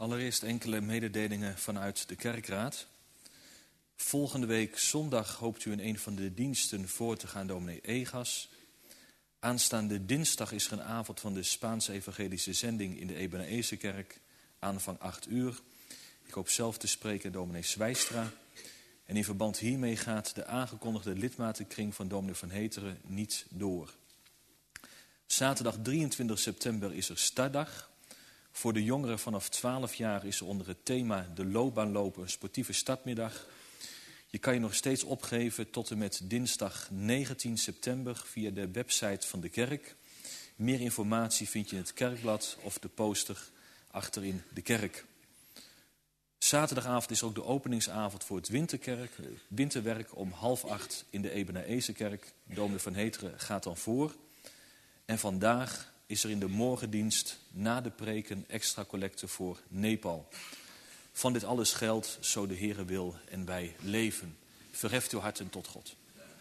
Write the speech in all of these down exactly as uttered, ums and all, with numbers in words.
Allereerst enkele mededelingen vanuit de kerkraad. Volgende week zondag hoopt u in een van de diensten voor te gaan, dominee Egas. Aanstaande dinsdag is er een avond van de Spaanse evangelische zending in de Ebeneezerkerk. Aanvang acht uur. Ik hoop zelf te spreken, dominee Zwijstra. En in verband hiermee gaat de aangekondigde lidmatenkring van dominee Van Heteren niet door. Zaterdag drieëntwintig september is er startdag. Voor de jongeren vanaf twaalf jaar is er onder het thema de loopbaanlopen een sportieve startmiddag. Je kan je nog steeds opgeven tot en met dinsdag negentien september via de website van de kerk. Meer informatie vind je in het kerkblad of de poster achterin de kerk. Zaterdagavond is ook de openingsavond voor het winterkerk, winterwerk om half acht in de Ebeneezerkerk. Dominee Van Heteren gaat dan voor. En vandaag is er in de morgendienst na de preken extra collecte voor Nepal. Van dit alles geldt, zo de Heere wil en wij leven. Verheft uw harten tot God.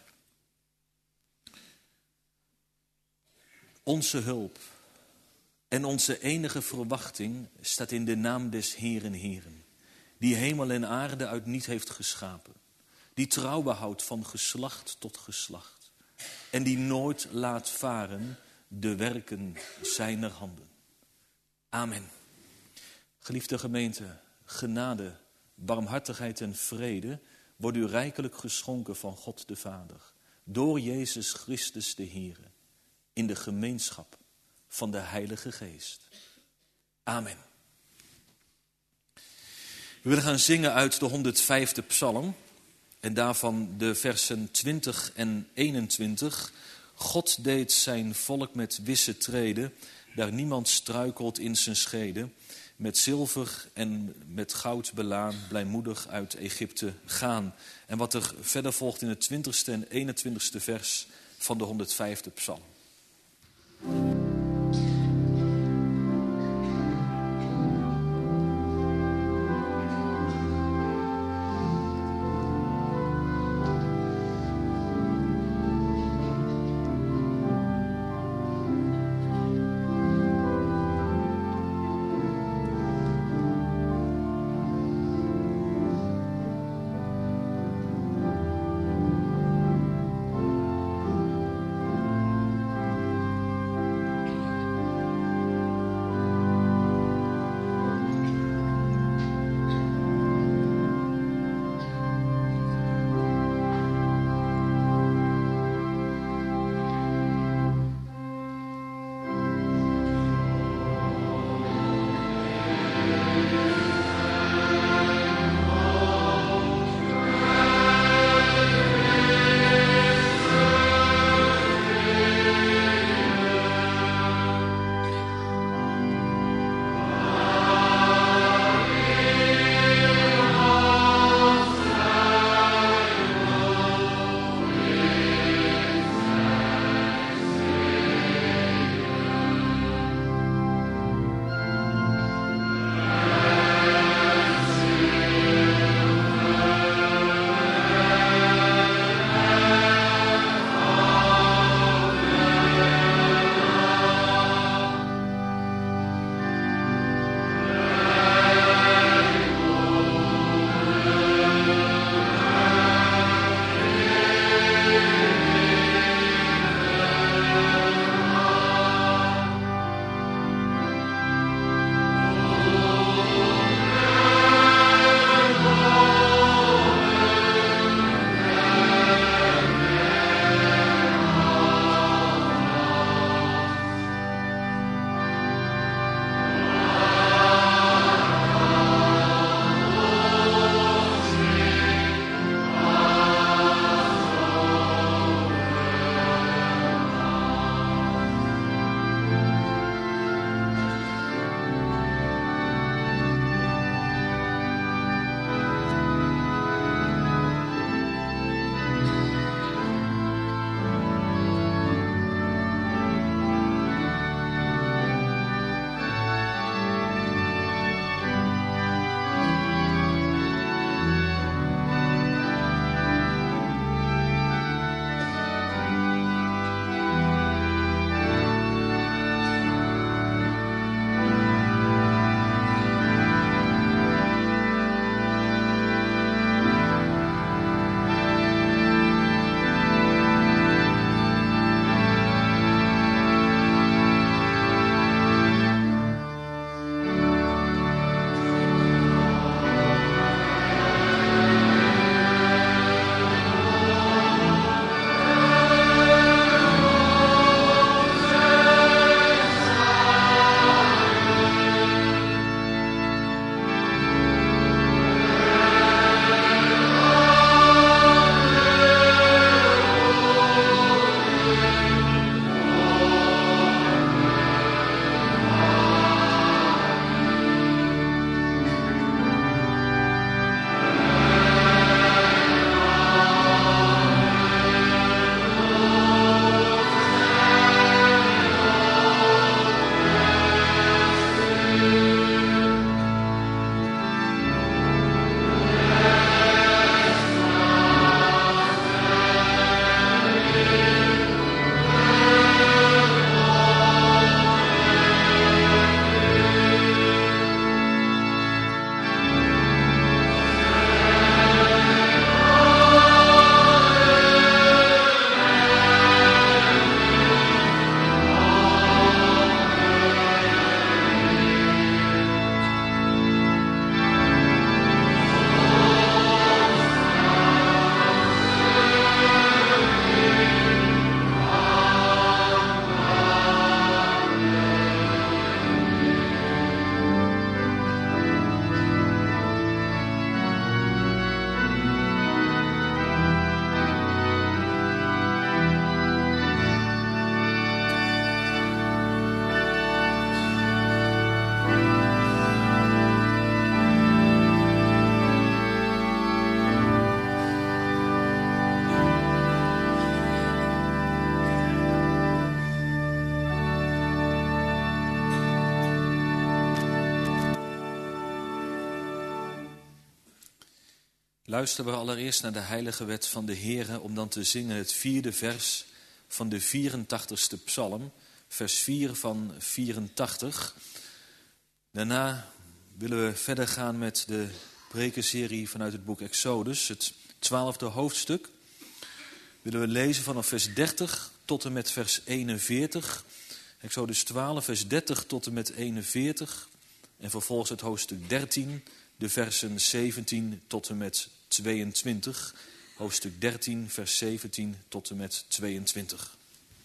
Onze hulp en onze enige verwachting staat in de naam des Heeren Heeren, die hemel en aarde uit niet heeft geschapen, die trouw behoudt van geslacht tot geslacht en die nooit laat varen de werken zijner handen. Amen. Geliefde gemeente, genade, barmhartigheid en vrede worden u rijkelijk geschonken van God de Vader, door Jezus Christus de Heere, in de gemeenschap van de Heilige Geest. Amen. We willen gaan zingen uit de honderdvijfde psalm en daarvan de versen twintig en eenentwintig. God deed zijn volk met wisse treden, daar niemand struikelt in zijn schrede. Met zilver en met goud belaan, blijmoedig uit Egypte gaan. En wat er verder volgt in het twintigste en eenentwintigste vers van de honderdvijfde psalm. luisteren we allereerst naar de heilige wet van de Heere, om dan te zingen het vierde vers van de vierentachtigste psalm, vers vier van vierentachtig. Daarna willen we verder gaan met de prekenserie vanuit het boek Exodus, het twaalfde hoofdstuk. Willen we lezen vanaf vers dertig tot en met vers eenenveertig. Exodus twaalf, vers dertig tot en met eenenveertig. En vervolgens het hoofdstuk dertien, de versen zeventien tot en met tweeëntwintig. Hoofdstuk dertien, vers zeventien tot en met tweeëntwintig.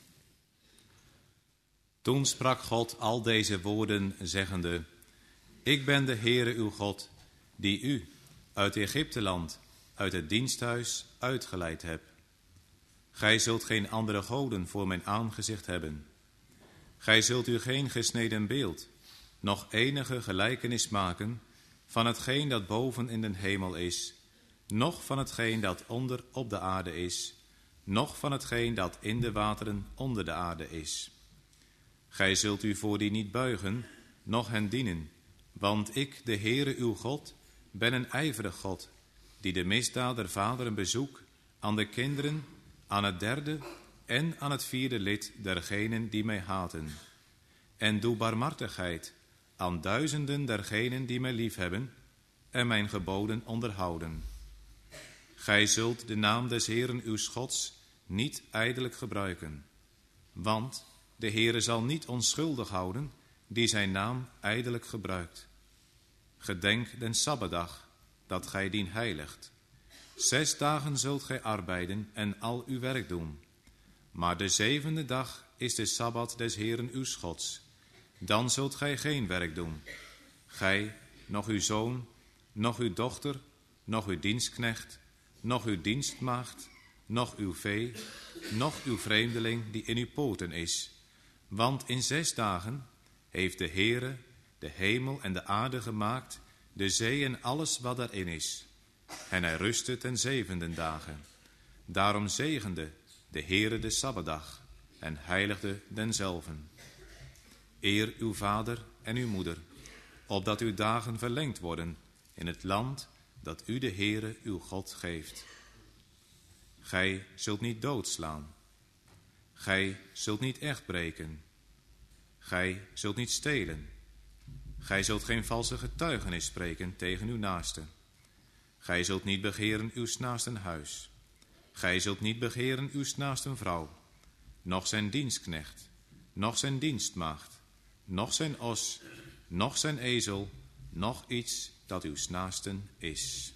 Toen sprak God al deze woorden, zeggende: Ik ben de Heere uw God, die u uit Egypteland, uit het diensthuis, uitgeleid heb. Gij zult geen andere goden voor mijn aangezicht hebben. Gij zult u geen gesneden beeld, noch enige gelijkenis maken van hetgeen dat boven in den hemel is, noch van hetgeen dat onder op de aarde is, noch van hetgeen dat in de wateren onder de aarde is. Gij zult u voor die niet buigen, noch hen dienen, want ik, de Heere uw God, ben een ijverig God, die de misdaad der vaderen bezoek aan de kinderen, aan het derde en aan het vierde lid dergenen die mij haten. En doe barmhartigheid aan duizenden dergenen die mij liefhebben en mijn geboden onderhouden. Gij zult de naam des Heeren uws Gods niet ijdelijk gebruiken, want de Heere zal niet onschuldig houden die zijn naam ijdelijk gebruikt. Gedenk den Sabbatdag, dat gij dien heiligt. Zes dagen zult gij arbeiden en al uw werk doen. Maar de zevende dag is de Sabbat des Heeren uws Gods. Dan zult gij geen werk doen. Gij, noch uw zoon, noch uw dochter, noch uw dienstknecht, noch uw dienstmaagd, noch uw vee, noch uw vreemdeling die in uw poten is. Want in zes dagen heeft de Heere de hemel en de aarde gemaakt, de zee en alles wat daarin is. En hij rustte ten zevende dagen. Daarom zegende de Heere de Sabbatdag en heiligde denzelven. Eer uw vader en uw moeder, opdat uw dagen verlengd worden in het land dat u de Heere uw God geeft. Gij zult niet doodslaan. Gij zult niet echt breken. Gij zult niet stelen. Gij zult geen valse getuigenis spreken tegen uw naaste. Gij zult niet begeren uw naasten huis. Gij zult niet begeren uw naasten vrouw, noch zijn dienstknecht, noch zijn dienstmaagd, noch zijn os, noch zijn ezel, noch iets dat uw naasten is.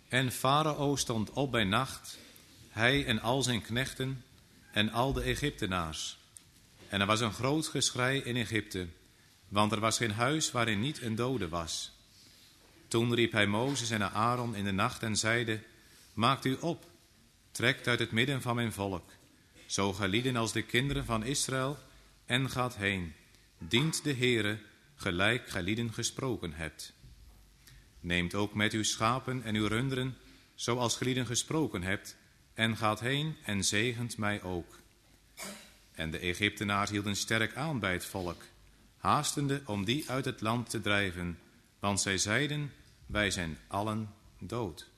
En Farao stond op bij nacht, hij en al zijn knechten en al de Egyptenaars. En er was een groot geschrei in Egypte, want er was geen huis waarin niet een dode was. Toen riep hij Mozes en Aaron in de nacht en zeide: Maakt u op, trekt uit het midden van mijn volk, zo gelieden als de kinderen van Israël, en gaat heen, dient de Heere, gelijk gelieden gesproken hebt. Neemt ook met uw schapen en uw runderen, zoals gelieden gesproken hebt, en gaat heen en zegent mij ook. En de Egyptenaars hielden sterk aan bij het volk, haastende om die uit het land te drijven, want zij zeiden: wij zijn allen dood.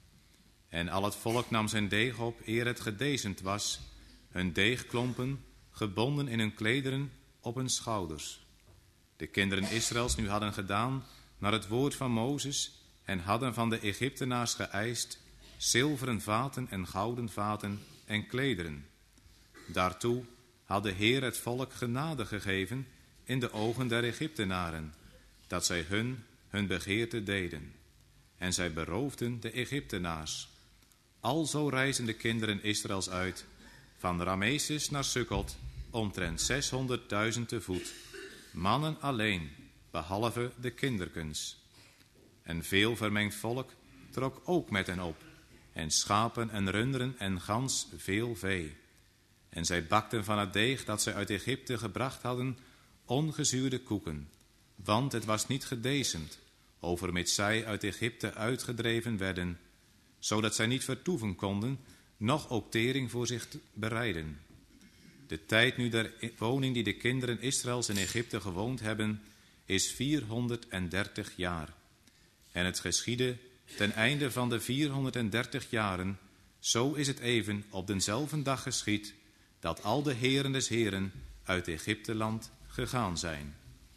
En al het volk nam zijn deeg op, eer het gedezend was, hun deegklompen, gebonden in hun klederen, op hun schouders. De kinderen Israëls nu hadden gedaan naar het woord van Mozes en hadden van de Egyptenaars geëist zilveren vaten en gouden vaten en klederen. Daartoe had de Heer het volk genade gegeven in de ogen der Egyptenaren, dat zij hun hun begeerte deden. En zij beroofden de Egyptenaars. Alzo reizen de kinderen Israëls uit, van Rameses naar Sukkot, omtrent zeshonderdduizend te voet, mannen alleen, behalve de kinderkens. En veel vermengd volk trok ook met hen op, en schapen en runderen en gans veel vee. En zij bakten van het deeg dat zij uit Egypte gebracht hadden, ongezuurde koeken, want het was niet gedezemd, overmits zij uit Egypte uitgedreven werden, zodat zij niet vertoeven konden, noch ook tering voor zich bereiden. De tijd nu der woning die de kinderen Israëls in Egypte gewoond hebben, is vierhonderddertig jaar. En het geschiedde ten einde van de vierhonderddertig jaren, zo is het even op denzelfde dag geschied, dat al de heren des heren uit Egypteland gegaan zijn.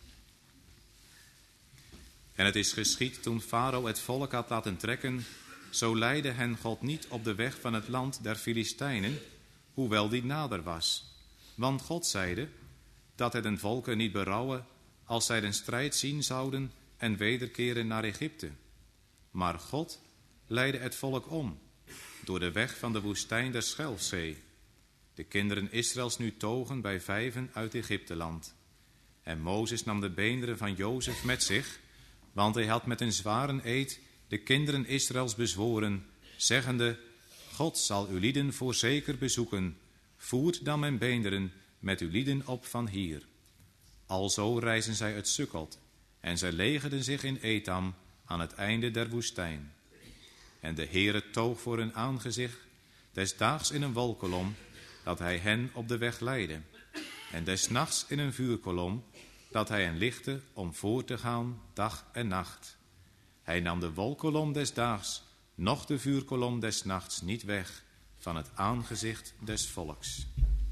En het is geschied toen Farao het volk had laten trekken, zo leidde hen God niet op de weg van het land der Filistijnen, hoewel die nader was. Want God zeide dat het een volken niet berouwen als zij den strijd zien zouden en wederkeren naar Egypte. Maar God leidde het volk om, door de weg van de woestijn der Schelfzee. De kinderen Israëls nu togen bij vijven uit Egypteland. En Mozes nam de beenderen van Jozef met zich, want hij had met een zware eed de kinderen Israëls bezworen, zeggende: God zal uw lieden voorzeker bezoeken, voert dan mijn beenderen met uw lieden op van hier. Alzo reizen zij uit Sukkot, en zij legerden zich in Etam aan het einde der woestijn. En de Heere toog voor hun aangezicht des daags in een wolkolom, dat hij hen op de weg leidde, en des nachts in een vuurkolom, dat hij hen lichtte om voor te gaan dag en nacht. Hij nam de wolkolom des daags, noch de vuurkolom des nachts niet weg van het aangezicht des volks.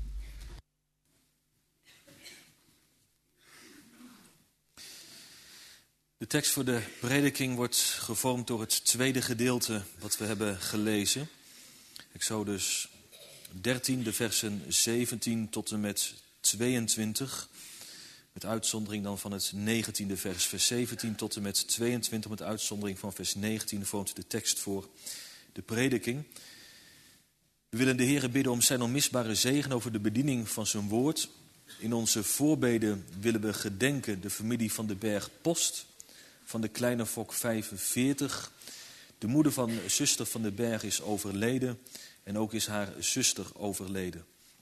De tekst voor de prediking wordt gevormd door het tweede gedeelte wat we hebben gelezen. Exodus dertien, de versen zeventien tot en met tweeëntwintig. Met uitzondering dan van het negentiende vers. Vers zeventien tot en met tweeëntwintig, met uitzondering van vers negentien, vormt de tekst voor de prediking. We willen de Heere bidden om zijn onmisbare zegen over de bediening van zijn woord. In onze voorbeden willen we gedenken de familie van de berg Post, van de kleine Fok vijfenveertig. De moeder van zuster van de berg is overleden en ook is haar zuster overleden.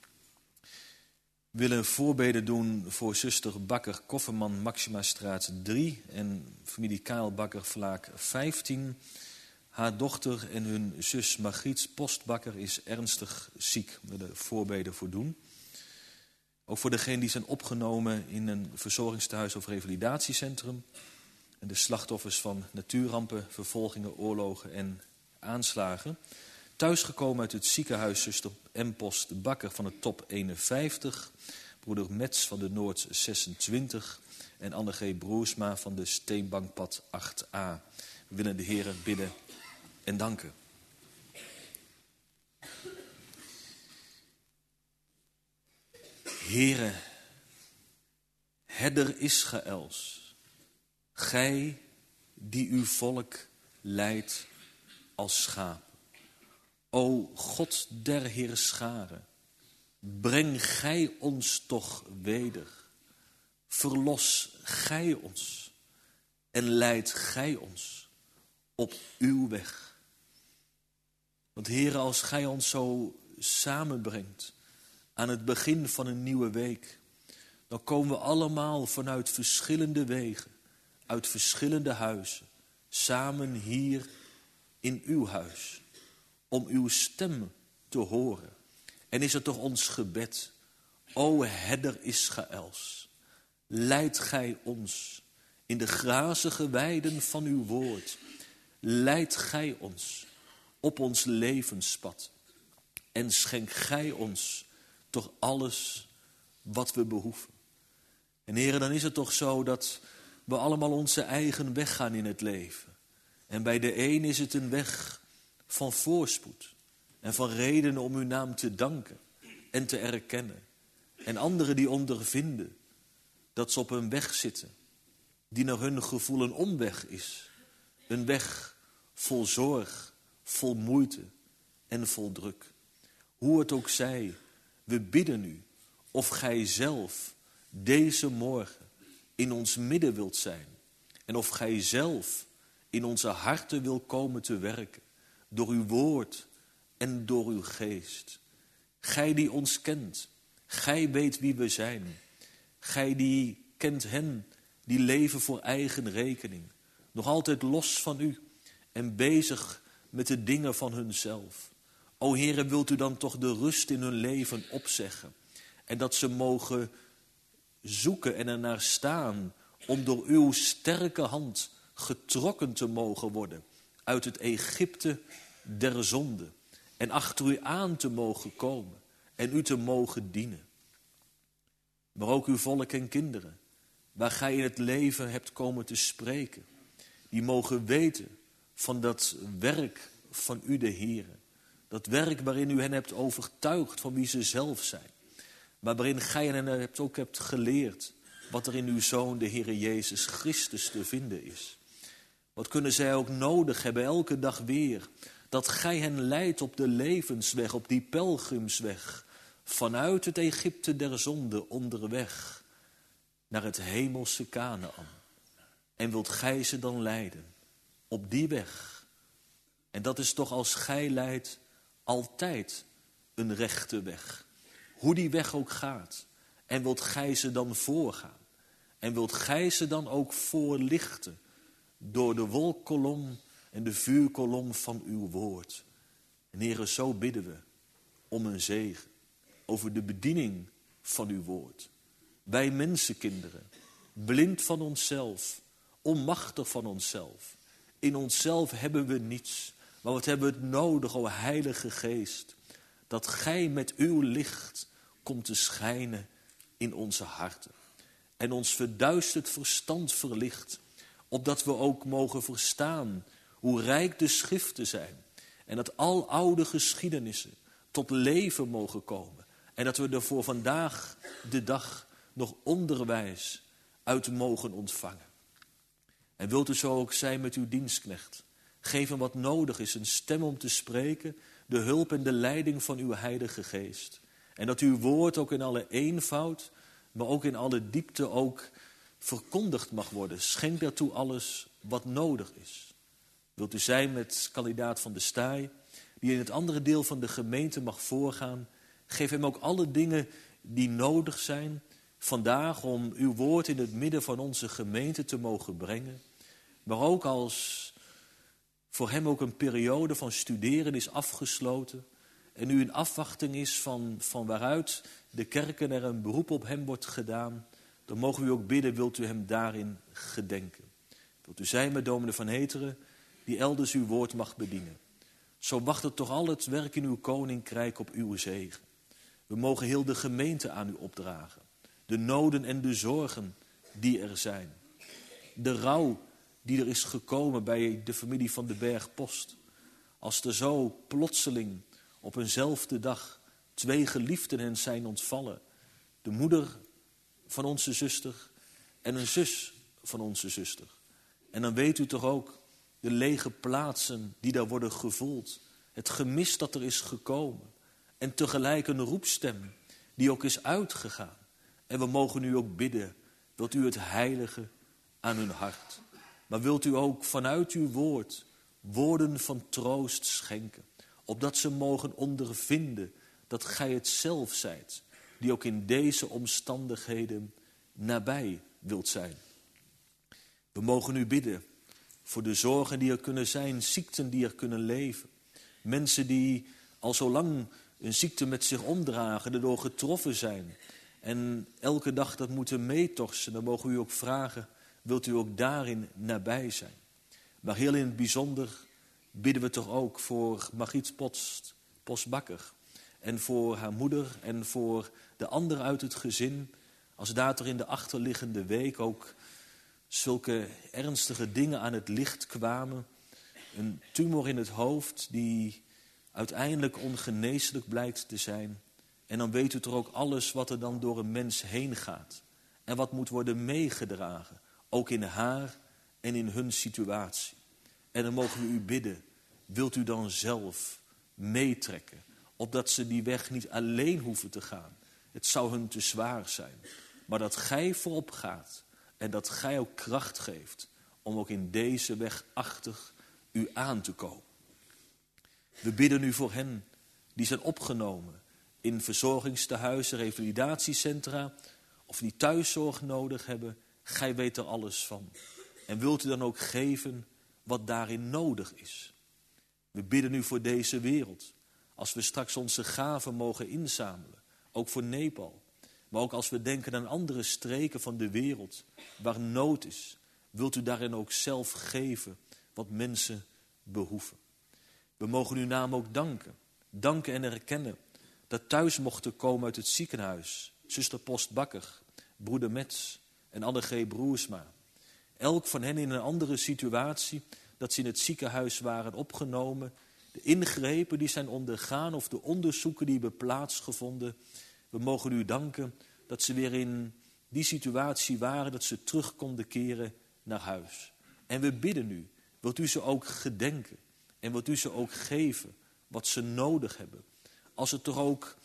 We willen voorbeden doen voor zuster Bakker Kofferman, Maximastraat drie en familie Kaal Bakker Vlaak vijftien. Haar dochter en hun zus Margriet Postbakker is ernstig ziek. We willen voorbeden voor doen. Ook voor degenen die zijn opgenomen in een verzorgingstehuis of revalidatiecentrum. En de slachtoffers van natuurrampen, vervolgingen, oorlogen en aanslagen. Thuisgekomen uit het ziekenhuis zuster M. Post Bakker van de top eenenvijftig. Broeder Mets van de Noord zesentwintig. En Anne G. Broersma van de Steenbankpad acht a. We willen de Heere bidden en danken. Heere, herder Israëls, gij die uw volk leidt als schapen. O God der heerscharen, breng gij ons toch weder. Verlos gij ons en leid gij ons op uw weg. Want Heere, als gij ons zo samenbrengt aan het begin van een nieuwe week, dan komen we allemaal vanuit verschillende wegen, uit verschillende huizen, samen hier in uw huis, om uw stem te horen. En is het toch ons gebed, o herder Israëls, leid gij ons in de grazige weiden van uw woord. Leid gij ons op ons levenspad. En schenk gij ons toch alles wat we behoeven. En Heere, dan is het toch zo dat we allemaal onze eigen weg gaan in het leven. En bij de een is het een weg van voorspoed en van redenen om uw naam te danken en te erkennen. En anderen die ondervinden dat ze op een weg zitten die naar hun gevoel een omweg is. Een weg vol zorg, vol moeite en vol druk. Hoe het ook zij, we bidden u of gij zelf deze morgen in ons midden wilt zijn. En of gij zelf in onze harten wil komen te werken. Door uw woord en door uw geest. Gij die ons kent, gij weet wie we zijn. Gij die kent hen die leven voor eigen rekening. Nog altijd los van u en bezig met de dingen van hunzelf. O Heere, wilt u dan toch de rust in hun leven opzeggen. En dat ze mogen zoeken en ernaar staan om door uw sterke hand getrokken te mogen worden uit het Egypte der zonde. En achter u aan te mogen komen en u te mogen dienen. Maar ook uw volk en kinderen, waar gij in het leven hebt komen te spreken. Die mogen weten van dat werk van u de Heere. Dat werk waarin u hen hebt overtuigd van wie ze zelf zijn. Maar waarin gij hen hebt ook hebt geleerd wat er in uw Zoon, de Heere Jezus Christus, te vinden is. Wat kunnen zij ook nodig hebben elke dag weer. Dat gij hen leidt op de levensweg, op die pelgrimsweg. Vanuit het Egypte der zonde onderweg naar het hemelse Kanaan. En wilt gij ze dan leiden op die weg. En dat is toch als gij leidt altijd een rechte weg. Hoe die weg ook gaat. En wilt gij ze dan voorgaan. En wilt gij ze dan ook voorlichten door de wolkkolom en de vuurkolom van uw woord. En Heere, zo bidden we om een zegen over de bediening van uw woord. Wij mensenkinderen, blind van onszelf, onmachtig van onszelf. In onszelf hebben we niets, maar wat hebben we het nodig, o Heilige Geest, dat gij met uw licht komt te schijnen in onze harten. En ons verduisterd verstand verlicht, opdat we ook mogen verstaan hoe rijk de schriften zijn. En dat al oude geschiedenissen tot leven mogen komen. En dat we er voor vandaag de dag nog onderwijs uit mogen ontvangen. En wilt u zo ook zijn met uw dienstknecht. Geef hem wat nodig is, een stem om te spreken, de hulp en de leiding van uw Heilige Geest. En dat uw woord ook in alle eenvoud, maar ook in alle diepte ook verkondigd mag worden. Schenk daartoe alles wat nodig is. Wilt u zijn met kandidaat Van de Staaij, die in het andere deel van de gemeente mag voorgaan. Geef hem ook alle dingen die nodig zijn vandaag om uw woord in het midden van onze gemeente te mogen brengen. Maar ook als voor hem ook een periode van studeren is afgesloten en nu in afwachting is van, van waaruit de kerken er een beroep op hem wordt gedaan, dan mogen we ook bidden, wilt u hem daarin gedenken. Wilt u zijn met dominee Van Heteren, die elders uw woord mag bedienen. Zo wacht het toch al het werk in uw koninkrijk op uw zegen. We mogen heel de gemeente aan u opdragen. De noden en de zorgen die er zijn. De rouw die er is gekomen bij de familie van de Bergpost. Als er zo plotseling op eenzelfde dag twee geliefden hen zijn ontvallen. De moeder van onze zuster en een zus van onze zuster. En dan weet u toch ook, de lege plaatsen die daar worden gevoeld. Het gemis dat er is gekomen. En tegelijk een roepstem die ook is uitgegaan. En we mogen u ook bidden, wilt u het heilige aan hun hart. Maar wilt u ook vanuit uw woord woorden van troost schenken. Opdat ze mogen ondervinden dat gij het zelf zijt. Die ook in deze omstandigheden nabij wilt zijn. We mogen u bidden voor de zorgen die er kunnen zijn. Ziekten die er kunnen leven. Mensen die al zo lang een ziekte met zich omdragen. Erdoor getroffen zijn. En elke dag dat moeten meetorsen. Dan mogen we u ook vragen. Wilt u ook daarin nabij zijn? Maar heel in het bijzonder bidden we toch ook voor Margriet Post, Postbakker. En voor haar moeder en voor de anderen uit het gezin. Als daar toch in de achterliggende week ook zulke ernstige dingen aan het licht kwamen. Een tumor in het hoofd die uiteindelijk ongeneeslijk blijkt te zijn. En dan weet u toch ook alles wat er dan door een mens heen gaat. En wat moet worden meegedragen. Ook in haar en in hun situatie. En dan mogen we u bidden. Wilt u dan zelf meetrekken. Opdat ze die weg niet alleen hoeven te gaan. Het zou hun te zwaar zijn. Maar dat gij voorop gaat. En dat gij ook kracht geeft. Om ook in deze weg achter u aan te komen. We bidden u voor hen die zijn opgenomen. In verzorgingstehuizen, revalidatiecentra. Of die thuiszorg nodig hebben. Gij weet er alles van. En wilt u dan ook geven wat daarin nodig is. We bidden u voor deze wereld. Als we straks onze gaven mogen inzamelen. Ook voor Nepal. Maar ook als we denken aan andere streken van de wereld. Waar nood is. Wilt u daarin ook zelf geven wat mensen behoeven. We mogen uw naam ook danken. Danken en erkennen. Dat thuis mochten komen uit het ziekenhuis. Zuster Postbakker. Broeder Metz. En Anne G. Broersma. Elk van hen in een andere situatie. Dat ze in het ziekenhuis waren opgenomen. De ingrepen die zijn ondergaan of de onderzoeken die hebben plaatsgevonden. We mogen u danken dat ze weer in die situatie waren. Dat ze terug konden keren naar huis. En we bidden u. Wilt u ze ook gedenken. En wilt u ze ook geven wat ze nodig hebben. Als het toch ook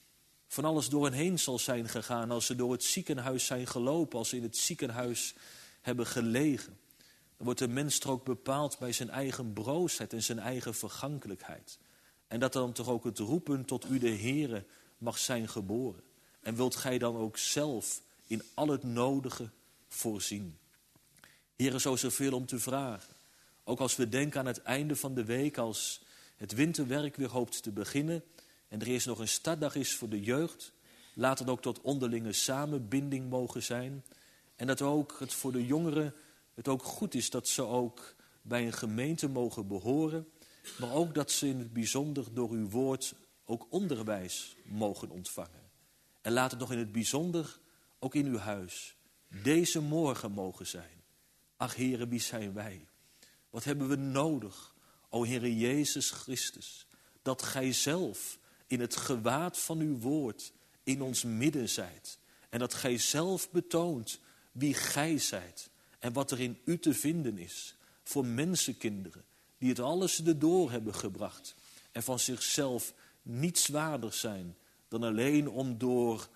van alles door hen heen zal zijn gegaan. Als ze door het ziekenhuis zijn gelopen. Als ze in het ziekenhuis hebben gelegen. Dan wordt de mens toch ook bepaald bij zijn eigen broosheid en zijn eigen vergankelijkheid. En dat dan toch ook het roepen tot u de Heere mag zijn geboren. En wilt gij dan ook zelf in al het nodige voorzien. Heere, zo is er veel om te vragen. Ook als we denken aan het einde van de week, als het winterwerk weer hoopt te beginnen. En er eerst nog een startdag is voor de jeugd. Laat het ook tot onderlinge samenbinding mogen zijn. En dat ook het voor de jongeren het ook goed is dat ze ook bij een gemeente mogen behoren. Maar ook dat ze in het bijzonder door uw woord ook onderwijs mogen ontvangen. En laat het nog in het bijzonder ook in uw huis deze morgen mogen zijn. Ach Heere, wie zijn wij? Wat hebben we nodig, o Heere Jezus Christus, dat gij zelf in het gewaad van uw woord in ons midden zijt. En dat gij zelf betoont wie gij zijt en wat er in u te vinden is voor mensenkinderen die het alles erdoor hebben gebracht en van zichzelf niets waardig zijn dan alleen om door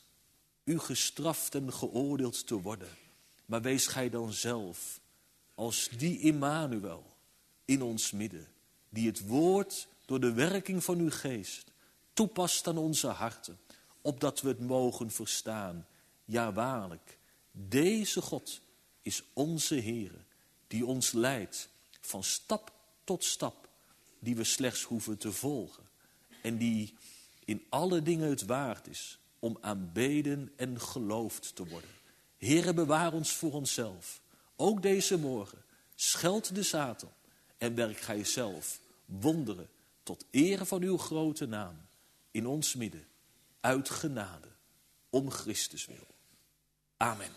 u gestraft en geoordeeld te worden. Maar wees gij dan zelf als die Immanuel in ons midden, die het woord door de werking van uw geest toepast aan onze harten, opdat we het mogen verstaan. Ja, waarlijk, deze God is onze Heere, die ons leidt van stap tot stap, die we slechts hoeven te volgen. En die in alle dingen het waard is om aanbeden en geloofd te worden. Heere, bewaar ons voor onszelf. Ook deze morgen, scheld de Satan en werk gij zelf wonderen tot ere van uw grote naam in ons midden, uit genade, om Christus wil. Amen.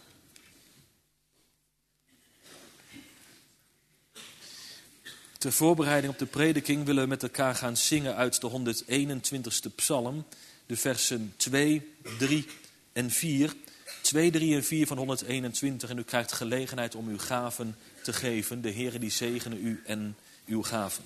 Ter voorbereiding op de prediking willen we met elkaar gaan zingen uit de honderdeenentwintigste psalm, de versen twee, drie en vier. twee, drie en vier van honderdeenentwintig en u krijgt gelegenheid om uw gaven te geven. De Heere die zegene u en uw gaven.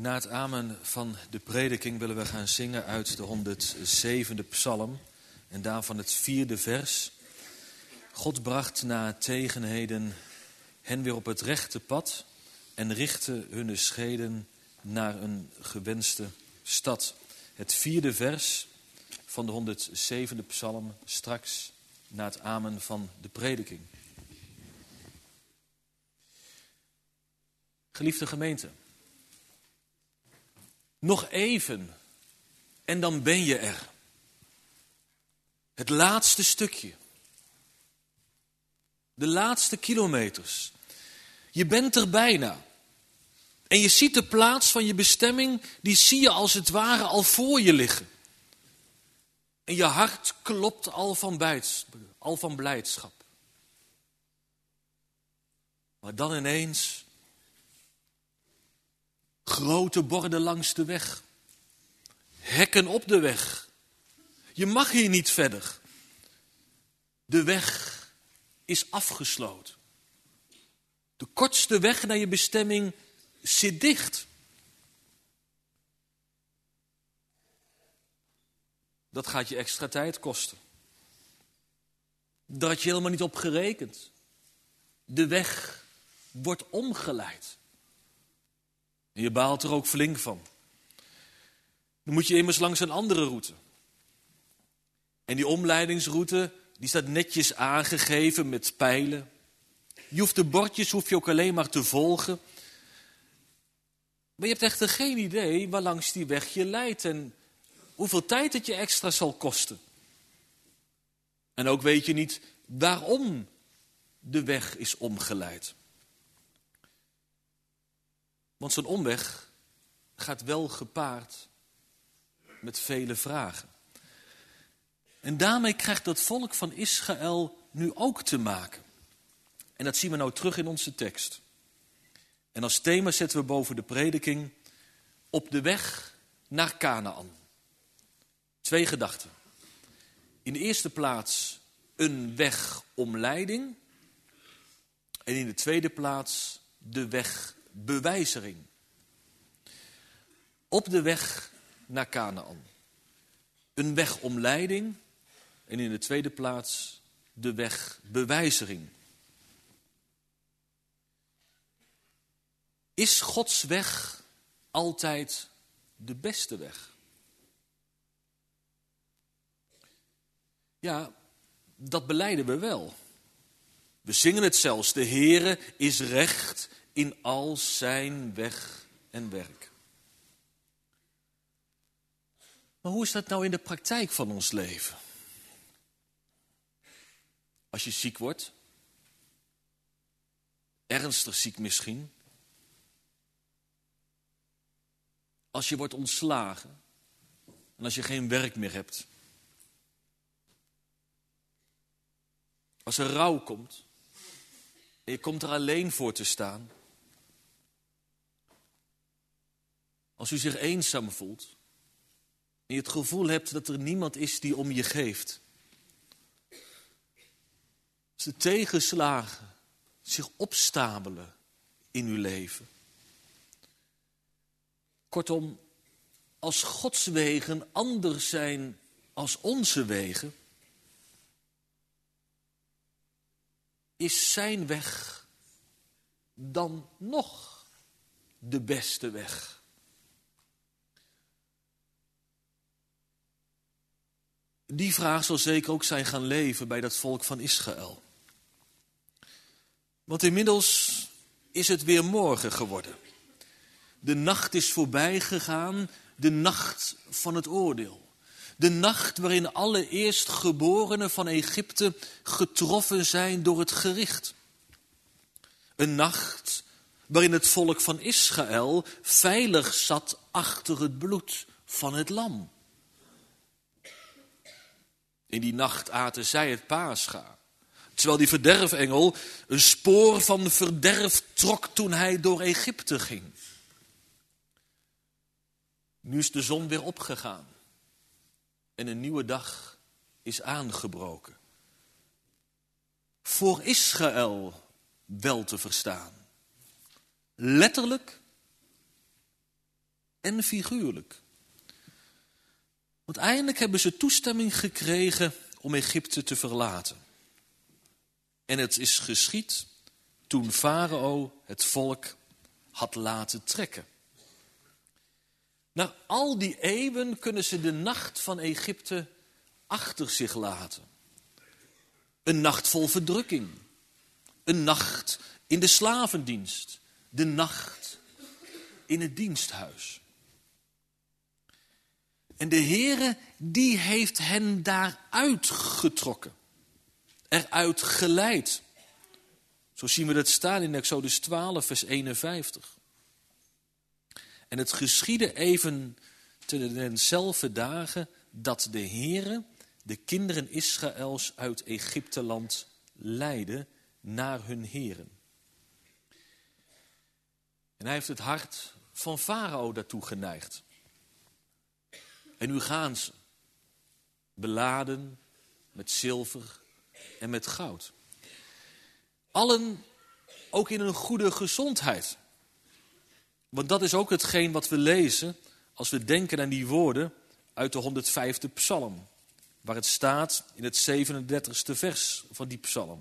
Na het amen van de prediking willen we gaan zingen uit de honderdzevende psalm en daarvan het vierde vers. God bracht na tegenheden hen weer op het rechte pad en richtte hun scheden naar een gewenste stad. Het vierde vers van de honderdzevende psalm straks na het amen van de prediking. Geliefde gemeente, nog even en dan ben je er. Het laatste stukje. De laatste kilometers. Je bent er bijna. En je ziet de plaats van je bestemming, die zie je als het ware al voor je liggen. En je hart klopt al van, bijts, al van blijdschap. Maar dan ineens grote borden langs de weg. Hekken op de weg. Je mag hier niet verder. De weg is afgesloten. De kortste weg naar je bestemming zit dicht. Dat gaat je extra tijd kosten. Daar had je helemaal niet op gerekend. De weg wordt omgeleid. En je baalt er ook flink van. Dan moet je immers langs een andere route. En die omleidingsroute, die staat netjes aangegeven met pijlen. Je hoeft de bordjes hoef je ook alleen maar te volgen. Maar je hebt echter geen idee waar langs die weg je leidt en hoeveel tijd het je extra zal kosten. En ook weet je niet waarom de weg is omgeleid. Want zo'n omweg gaat wel gepaard met vele vragen. En daarmee krijgt dat volk van Israël nu ook te maken. En dat zien we nou terug in onze tekst. En als thema zetten we boven de prediking op de weg naar Kanaan. Twee gedachten. In de eerste plaats een wegomleiding. En in de tweede plaats de wegbewijzering. Op de weg naar Kanaan. Een wegomleiding. En in de tweede plaats de wegbewijzering. Is Gods weg altijd de beste weg? Ja, dat belijden we wel. We zingen het zelfs. De Heere is recht in al zijn weg en werk. Maar hoe is dat nou in de praktijk van ons leven? Als je ziek wordt, ernstig ziek misschien. Als je wordt ontslagen en als je geen werk meer hebt. Als er rouw komt en je komt er alleen voor te staan. Als u zich eenzaam voelt en je het gevoel hebt dat er niemand is die om je geeft. Als de tegenslagen zich opstapelen in uw leven. Kortom, als Gods wegen anders zijn als onze wegen, is zijn weg dan nog de beste weg? Die vraag zal zeker ook zijn gaan leven bij dat volk van Israël. Want inmiddels is het weer morgen geworden. De nacht is voorbij gegaan, de nacht van het oordeel. De nacht waarin alle eerstgeborenen van Egypte getroffen zijn door het gericht. Een nacht waarin het volk van Israël veilig zat achter het bloed van het lam. In die nacht aten zij het paascha, terwijl die verderfengel een spoor van verderf trok toen hij door Egypte ging. Nu is de zon weer opgegaan en een nieuwe dag is aangebroken. Voor Israël wel te verstaan. Letterlijk en figuurlijk. Want eindelijk hebben ze toestemming gekregen om Egypte te verlaten. En het is geschied toen Farao het volk had laten trekken. Na al die eeuwen kunnen ze de nacht van Egypte achter zich laten. Een nacht vol verdrukking. Een nacht in de slavendienst. De nacht in het diensthuis. En de Heere, die heeft hen daaruit getrokken. Eruit geleid. Zo zien we dat staan in Exodus twaalf, vers eenenvijftig. En het geschiedde even te denzelfde dagen dat de Heere de kinderen Israëls uit Egypteland leidde naar hun heren. En hij heeft het hart van Farao daartoe geneigd. En nu gaan ze, beladen met zilver en met goud. Allen ook in een goede gezondheid. Want dat is ook hetgeen wat we lezen als we denken aan die woorden uit de honderdvijfde psalm. Waar het staat in het zevenendertigste vers van die psalm.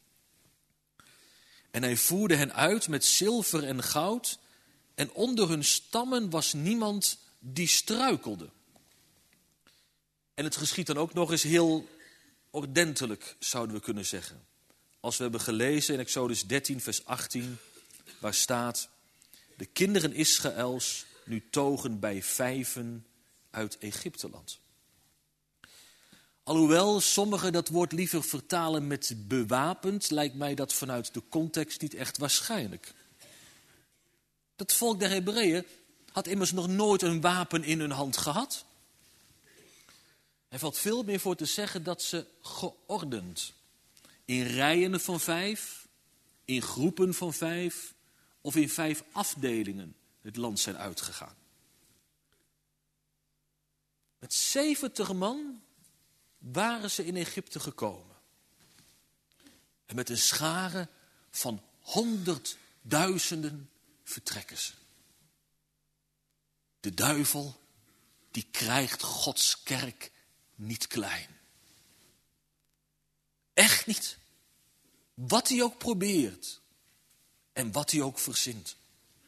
En hij voerde hen uit met zilver en goud. En onder hun stammen was niemand die struikelde. En het geschiedt dan ook nog eens heel ordentelijk, zouden we kunnen zeggen. Als we hebben gelezen in Exodus dertien, vers achttien, waar staat: de kinderen Israëls nu togen bij vijven uit Egypteland. Alhoewel sommigen dat woord liever vertalen met bewapend, lijkt mij dat vanuit de context niet echt waarschijnlijk. Dat volk der Hebreeën had immers nog nooit een wapen in hun hand gehad. Er valt veel meer voor te zeggen dat ze geordend, in rijen van vijf, in groepen van vijf of in vijf afdelingen het land zijn uitgegaan. Met zeventig man waren ze in Egypte gekomen. En met een schare van honderdduizenden vertrekken ze. De duivel, die krijgt Gods kerk niet klein. Echt niet. Wat hij ook probeert. En wat hij ook verzint.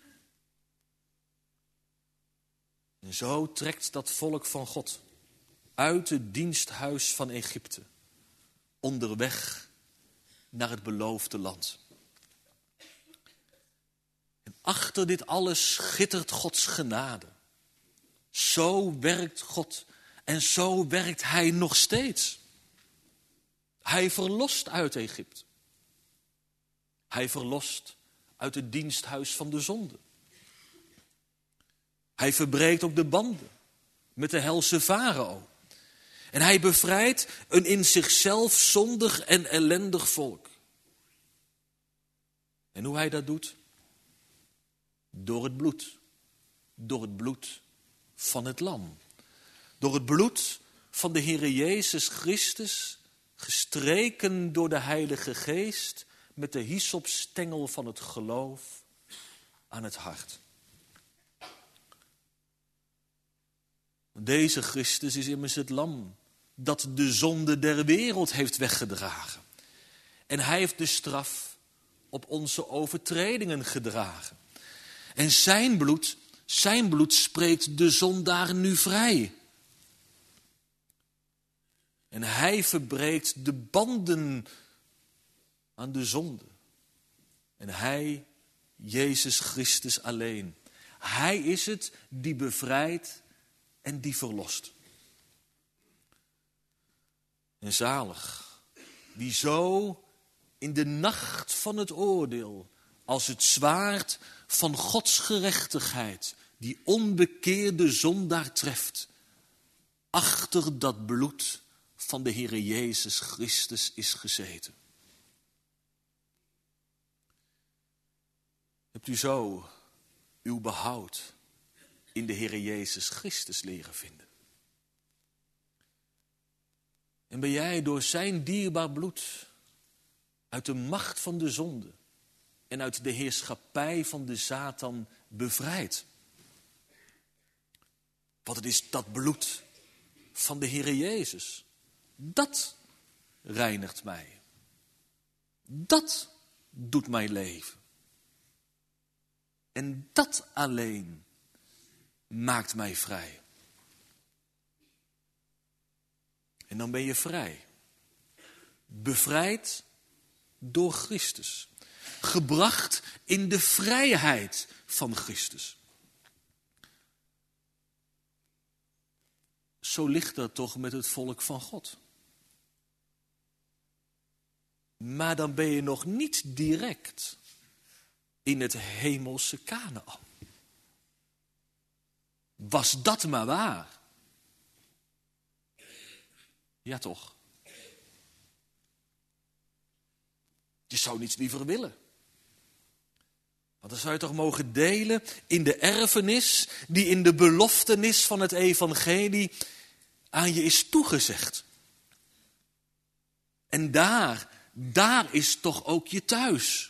En zo trekt dat volk van God uit het diensthuis van Egypte, onderweg naar het beloofde land. En achter dit alles schittert Gods genade. Zo werkt God en zo werkt Hij nog steeds. Hij verlost uit Egypte. Hij verlost uit het diensthuis van de zonde. Hij verbreekt ook de banden met de helse farao. En hij bevrijdt een in zichzelf zondig en ellendig volk. En hoe hij dat doet? Door het bloed. Door het bloed van het lam. Door het bloed van de Heere Jezus Christus, gestreken door de Heilige Geest, met de hyssopstengel van het geloof aan het hart. Deze Christus is immers het lam dat de zonde der wereld heeft weggedragen. En hij heeft de straf op onze overtredingen gedragen. En zijn bloed, zijn bloed spreekt de zondaar nu vrij. En hij verbreekt de banden aan de zonde. En hij, Jezus Christus alleen. Hij is het die bevrijdt en die verlost. En zalig, die zo in de nacht van het oordeel, als het zwaard van Gods gerechtigheid, die onbekeerde zondaar treft, achter dat bloed van de Heere Jezus Christus is gezeten. Hebt u zo uw behoud in de Heere Jezus Christus leren vinden? En ben jij door zijn dierbaar bloed uit de macht van de zonde en uit de heerschappij van de Satan bevrijd? Want het is dat bloed van de Heere Jezus. Dat reinigt mij. Dat doet mij leven. En dat alleen maakt mij vrij. En dan ben je vrij. Bevrijd door Christus. Gebracht in de vrijheid van Christus. Zo ligt dat toch met het volk van God. Maar dan ben je nog niet direct in het hemelse Kanaan. Was dat maar waar? Ja toch? Je zou niets liever willen. Want dan zou je toch mogen delen in de erfenis die in de beloftenis van het evangelie aan je is toegezegd. En daar, daar is toch ook je thuis.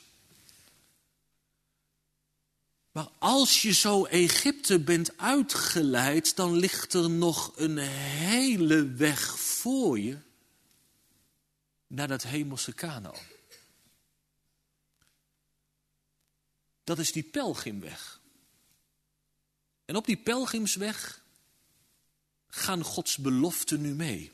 Maar als je zo Egypte bent uitgeleid, dan ligt er nog een hele weg voor je naar dat hemelse Kanaan. Dat is die pelgrimweg. En op die pelgrimsweg gaan Gods beloften nu mee.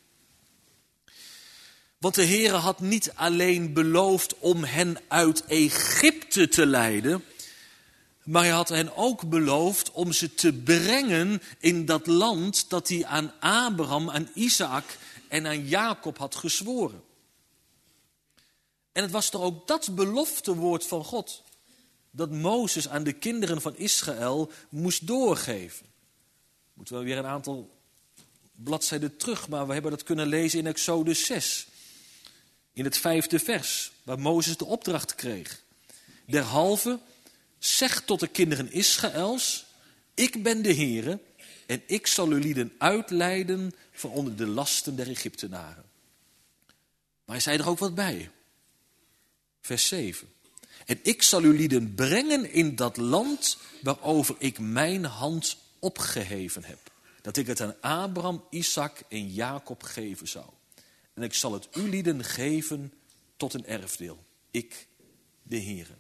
Want de Heere had niet alleen beloofd om hen uit Egypte te leiden, maar hij had hen ook beloofd om ze te brengen in dat land dat hij aan Abraham, aan Isaac en aan Jacob had gezworen. En het was toch ook dat beloftewoord van God dat Mozes aan de kinderen van Israël moest doorgeven. Moeten we weer een aantal bladzijden terug, maar we hebben dat kunnen lezen in Exodus zes. In het vijfde vers, waar Mozes de opdracht kreeg. Derhalve, zeg tot de kinderen Israëls, ik ben de Heere en ik zal uw lieden uitleiden van onder de lasten der Egyptenaren. Maar hij zei er ook wat bij. Vers zeven. En ik zal uw lieden brengen in dat land waarover ik mijn hand opgeheven heb. Dat ik het aan Abraham, Isaac en Jacob geven zou. En ik zal het uw lieden geven tot een erfdeel. Ik, de Heere.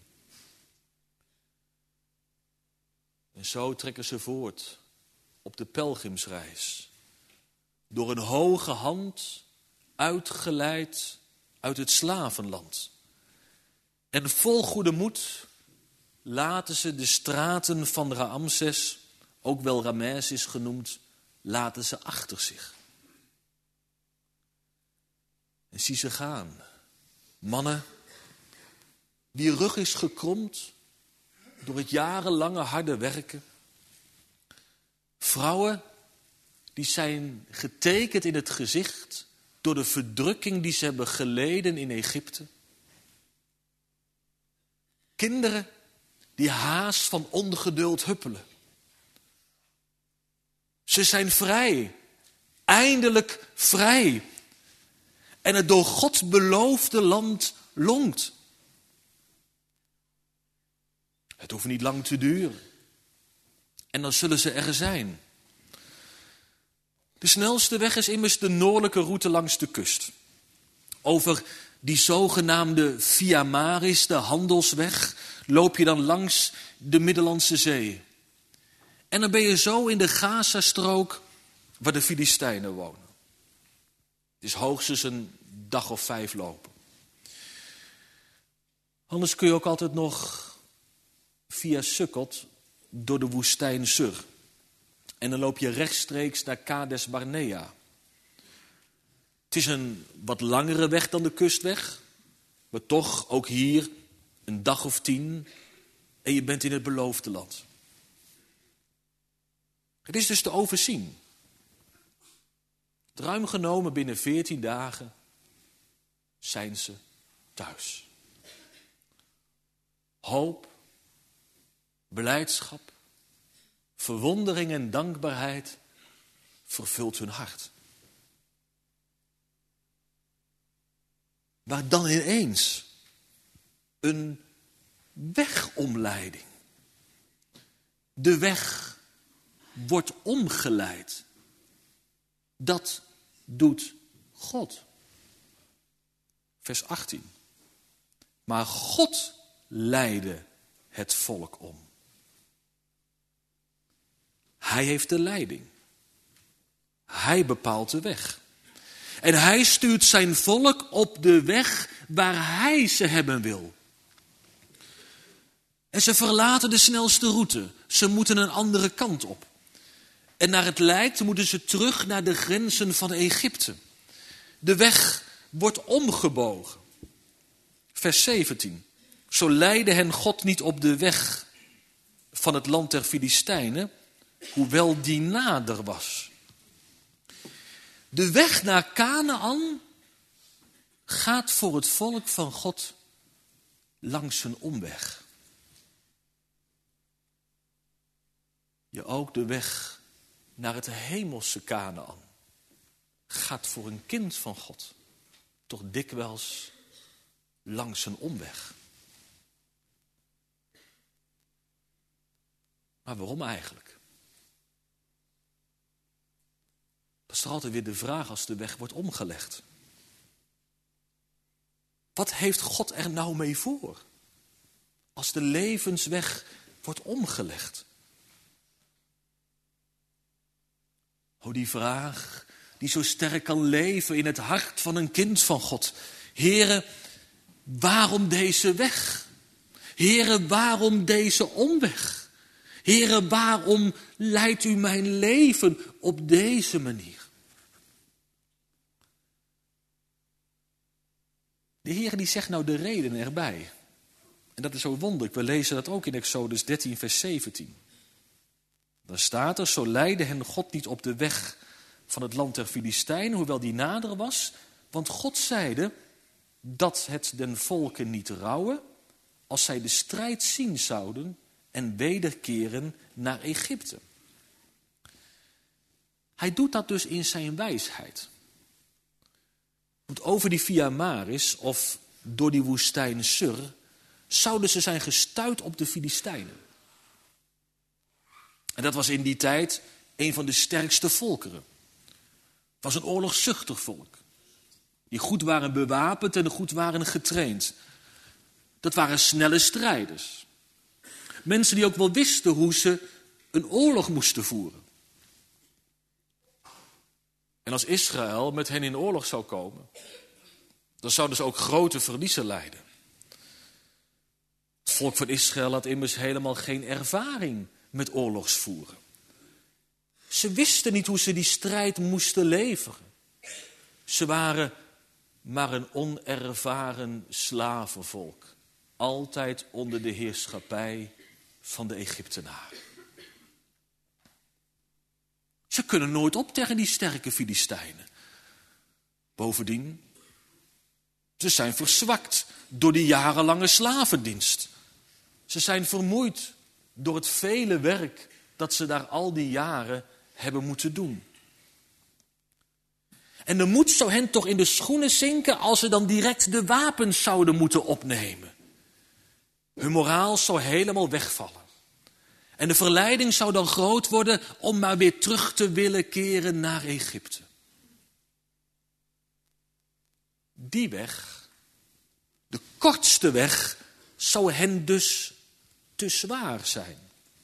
En zo trekken ze voort op de pelgrimsreis. Door een hoge hand uitgeleid uit het slavenland. En vol goede moed laten ze de straten van Ramses, ook wel Rameses genoemd, laten ze achter zich. En zie ze gaan. Mannen, die rug is gekromd door het jarenlange harde werken. Vrouwen, die zijn getekend in het gezicht door de verdrukking die ze hebben geleden in Egypte. Kinderen die haast van ongeduld huppelen. Ze zijn vrij, eindelijk vrij. En het door God beloofde land longt. Het hoeft niet lang te duren. En dan zullen ze er zijn. De snelste weg is immers de noordelijke route langs de kust. Over die zogenaamde Via Maris, de handelsweg, loop je dan langs de Middellandse Zee. En dan ben je zo in de Gazastrook waar de Filistijnen wonen. Het is hoogstens een dag of vijf lopen. Anders kun je ook altijd nog via Sukkot door de woestijn Sur. En dan loop je rechtstreeks naar Kades Barnea. Het is een wat langere weg dan de kustweg, maar toch ook hier een dag of tien en je bent in het beloofde land. Het is dus te overzien. Ruim genomen binnen veertien dagen zijn ze thuis. Hoop, blijdschap, verwondering en dankbaarheid vervult hun hart. Maar dan ineens een wegomleiding. De weg wordt omgeleid. Dat doet God. Vers achttien. Maar God leidde het volk om. Hij heeft de leiding. Hij bepaalt de weg. En hij stuurt zijn volk op de weg waar hij ze hebben wil. En ze verlaten de snelste route. Ze moeten een andere kant op. En naar het lijkt moeten ze terug naar de grenzen van Egypte. De weg wordt omgebogen. Vers zeventien. Zo leidde hen God niet op de weg van het land der Filistijnen, hoewel die nader was. De weg naar Kanaan gaat voor het volk van God langs een omweg. Ja, ook de weg naar het hemelse Kanaan gaat voor een kind van God toch dikwijls langs een omweg. Maar waarom eigenlijk? Dat is toch altijd weer de vraag als de weg wordt omgelegd. Wat heeft God er nou mee voor? Als de levensweg wordt omgelegd. Oh, die vraag die zo sterk kan leven in het hart van een kind van God. Heere, waarom deze weg? Heere, waarom deze omweg? Heere, waarom leidt u mijn leven op deze manier? De Heer die zegt nou de reden erbij. En dat is zo wonderlijk. We lezen dat ook in Exodus dertien vers zeventien. Daar staat er, zo leidde hen God niet op de weg van het land der Filistijnen, hoewel die nader was. Want God zeide dat het den volken niet rouwen als zij de strijd zien zouden en wederkeren naar Egypte. Hij doet dat dus in zijn wijsheid. Want over die Via Maris of door die woestijn Sur zouden ze zijn gestuit op de Filistijnen. En dat was in die tijd een van de sterkste volkeren. Het was een oorlogzuchtig volk. Die goed waren bewapend en goed waren getraind. Dat waren snelle strijders. Mensen die ook wel wisten hoe ze een oorlog moesten voeren. En als Israël met hen in oorlog zou komen, dan zouden ze ook grote verliezen lijden. Het volk van Israël had immers helemaal geen ervaring met oorlogsvoeren. Ze wisten niet hoe ze die strijd moesten leveren. Ze waren maar een onervaren slavenvolk. Altijd onder de heerschappij van de Egyptenaren. Ze kunnen nooit op tegen die sterke Filistijnen. Bovendien, ze zijn verzwakt door die jarenlange slavendienst. Ze zijn vermoeid door het vele werk dat ze daar al die jaren hebben moeten doen. En de moed zou hen toch in de schoenen zinken als ze dan direct de wapens zouden moeten opnemen. Hun moraal zou helemaal wegvallen. En de verleiding zou dan groot worden om maar weer terug te willen keren naar Egypte. Die weg, de kortste weg, zou hen dus te zwaar zijn.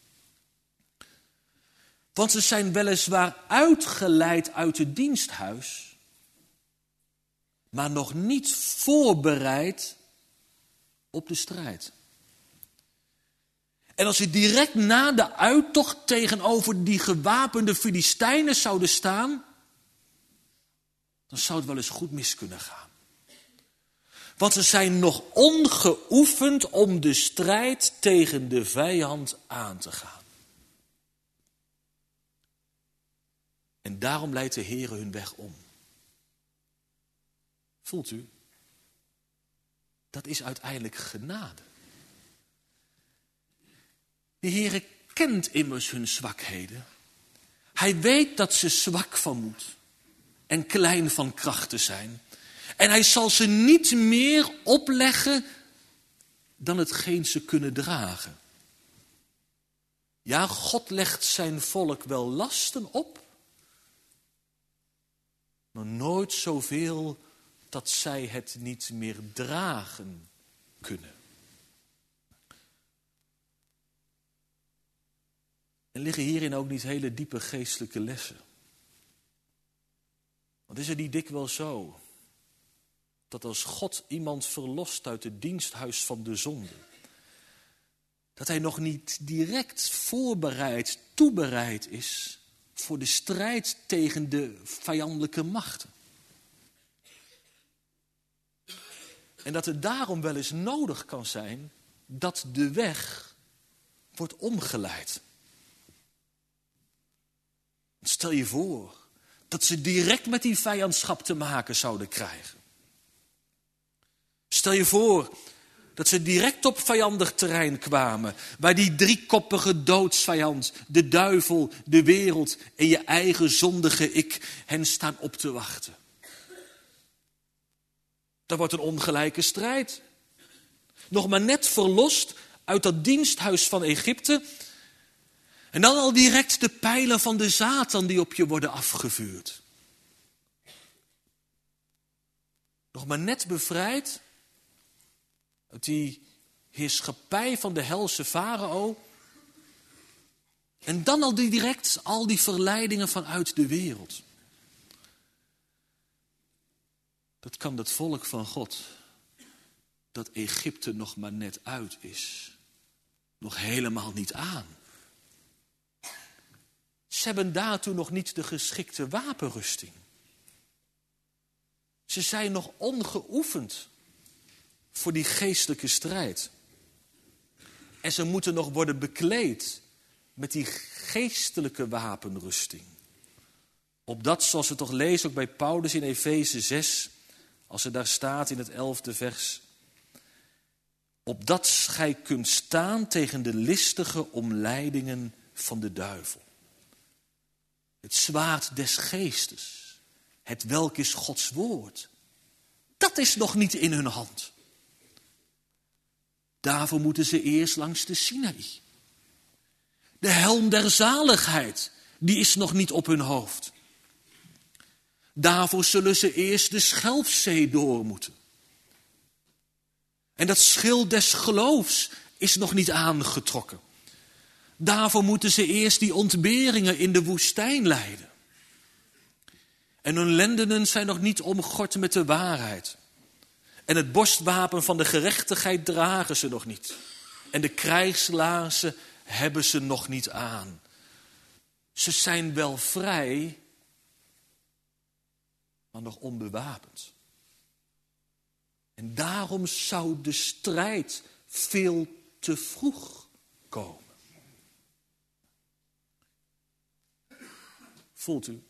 Want ze zijn weliswaar uitgeleid uit het diensthuis, maar nog niet voorbereid op de strijd. En als ze direct na de uittocht tegenover die gewapende Filistijnen zouden staan, dan zou het wel eens goed mis kunnen gaan. Want ze zijn nog ongeoefend om de strijd tegen de vijand aan te gaan. En daarom leidt de Heer hun weg om. Voelt u? Dat is uiteindelijk genade. De Heer kent immers hun zwakheden. Hij weet dat ze zwak van moed en klein van krachten zijn. En hij zal ze niet meer opleggen dan hetgeen ze kunnen dragen. Ja, God legt zijn volk wel lasten op, maar nooit zoveel dat zij het niet meer dragen kunnen. En liggen hierin ook niet hele diepe geestelijke lessen? Want is het niet dikwijls zo dat als God iemand verlost uit het diensthuis van de zonde, dat hij nog niet direct voorbereid, toebereid is voor de strijd tegen de vijandelijke machten? En dat het daarom wel eens nodig kan zijn dat de weg wordt omgeleid. Stel je voor dat ze direct met die vijandschap te maken zouden krijgen. Stel je voor dat ze direct op vijandig terrein kwamen, waar die driekoppige doodsvijand, de duivel, de wereld en je eigen zondige ik hen staan op te wachten. Dat wordt een ongelijke strijd. Nog maar net verlost uit dat diensthuis van Egypte. En dan al direct de pijlen van de Satan die op je worden afgevuurd. Nog maar net bevrijd uit die heerschappij van de helse farao. En dan al direct al die verleidingen vanuit de wereld. Dat kan het volk van God, dat Egypte nog maar net uit is, nog helemaal niet aan. Ze hebben daartoe nog niet de geschikte wapenrusting. Ze zijn nog ongeoefend voor die geestelijke strijd. En ze moeten nog worden bekleed met die geestelijke wapenrusting. Opdat, zoals we toch lezen ook bij Paulus in Efeze zes, als er daar staat in het elfde vers, opdat gij kunt staan tegen de listige omleidingen van de duivel. Het zwaard des geestes, het welk is Gods woord, dat is nog niet in hun hand. Daarvoor moeten ze eerst langs de Sinaï. De helm der zaligheid, die is nog niet op hun hoofd. Daarvoor zullen ze eerst de Schelfzee door moeten. En dat schild des geloofs is nog niet aangetrokken. Daarvoor moeten ze eerst die ontberingen in de woestijn leiden. En hun lendenen zijn nog niet omgord met de waarheid. En het borstwapen van de gerechtigheid dragen ze nog niet. En de krijgslaarzen hebben ze nog niet aan. Ze zijn wel vrij, maar nog onbewapend. En daarom zou de strijd veel te vroeg komen. Voelt u?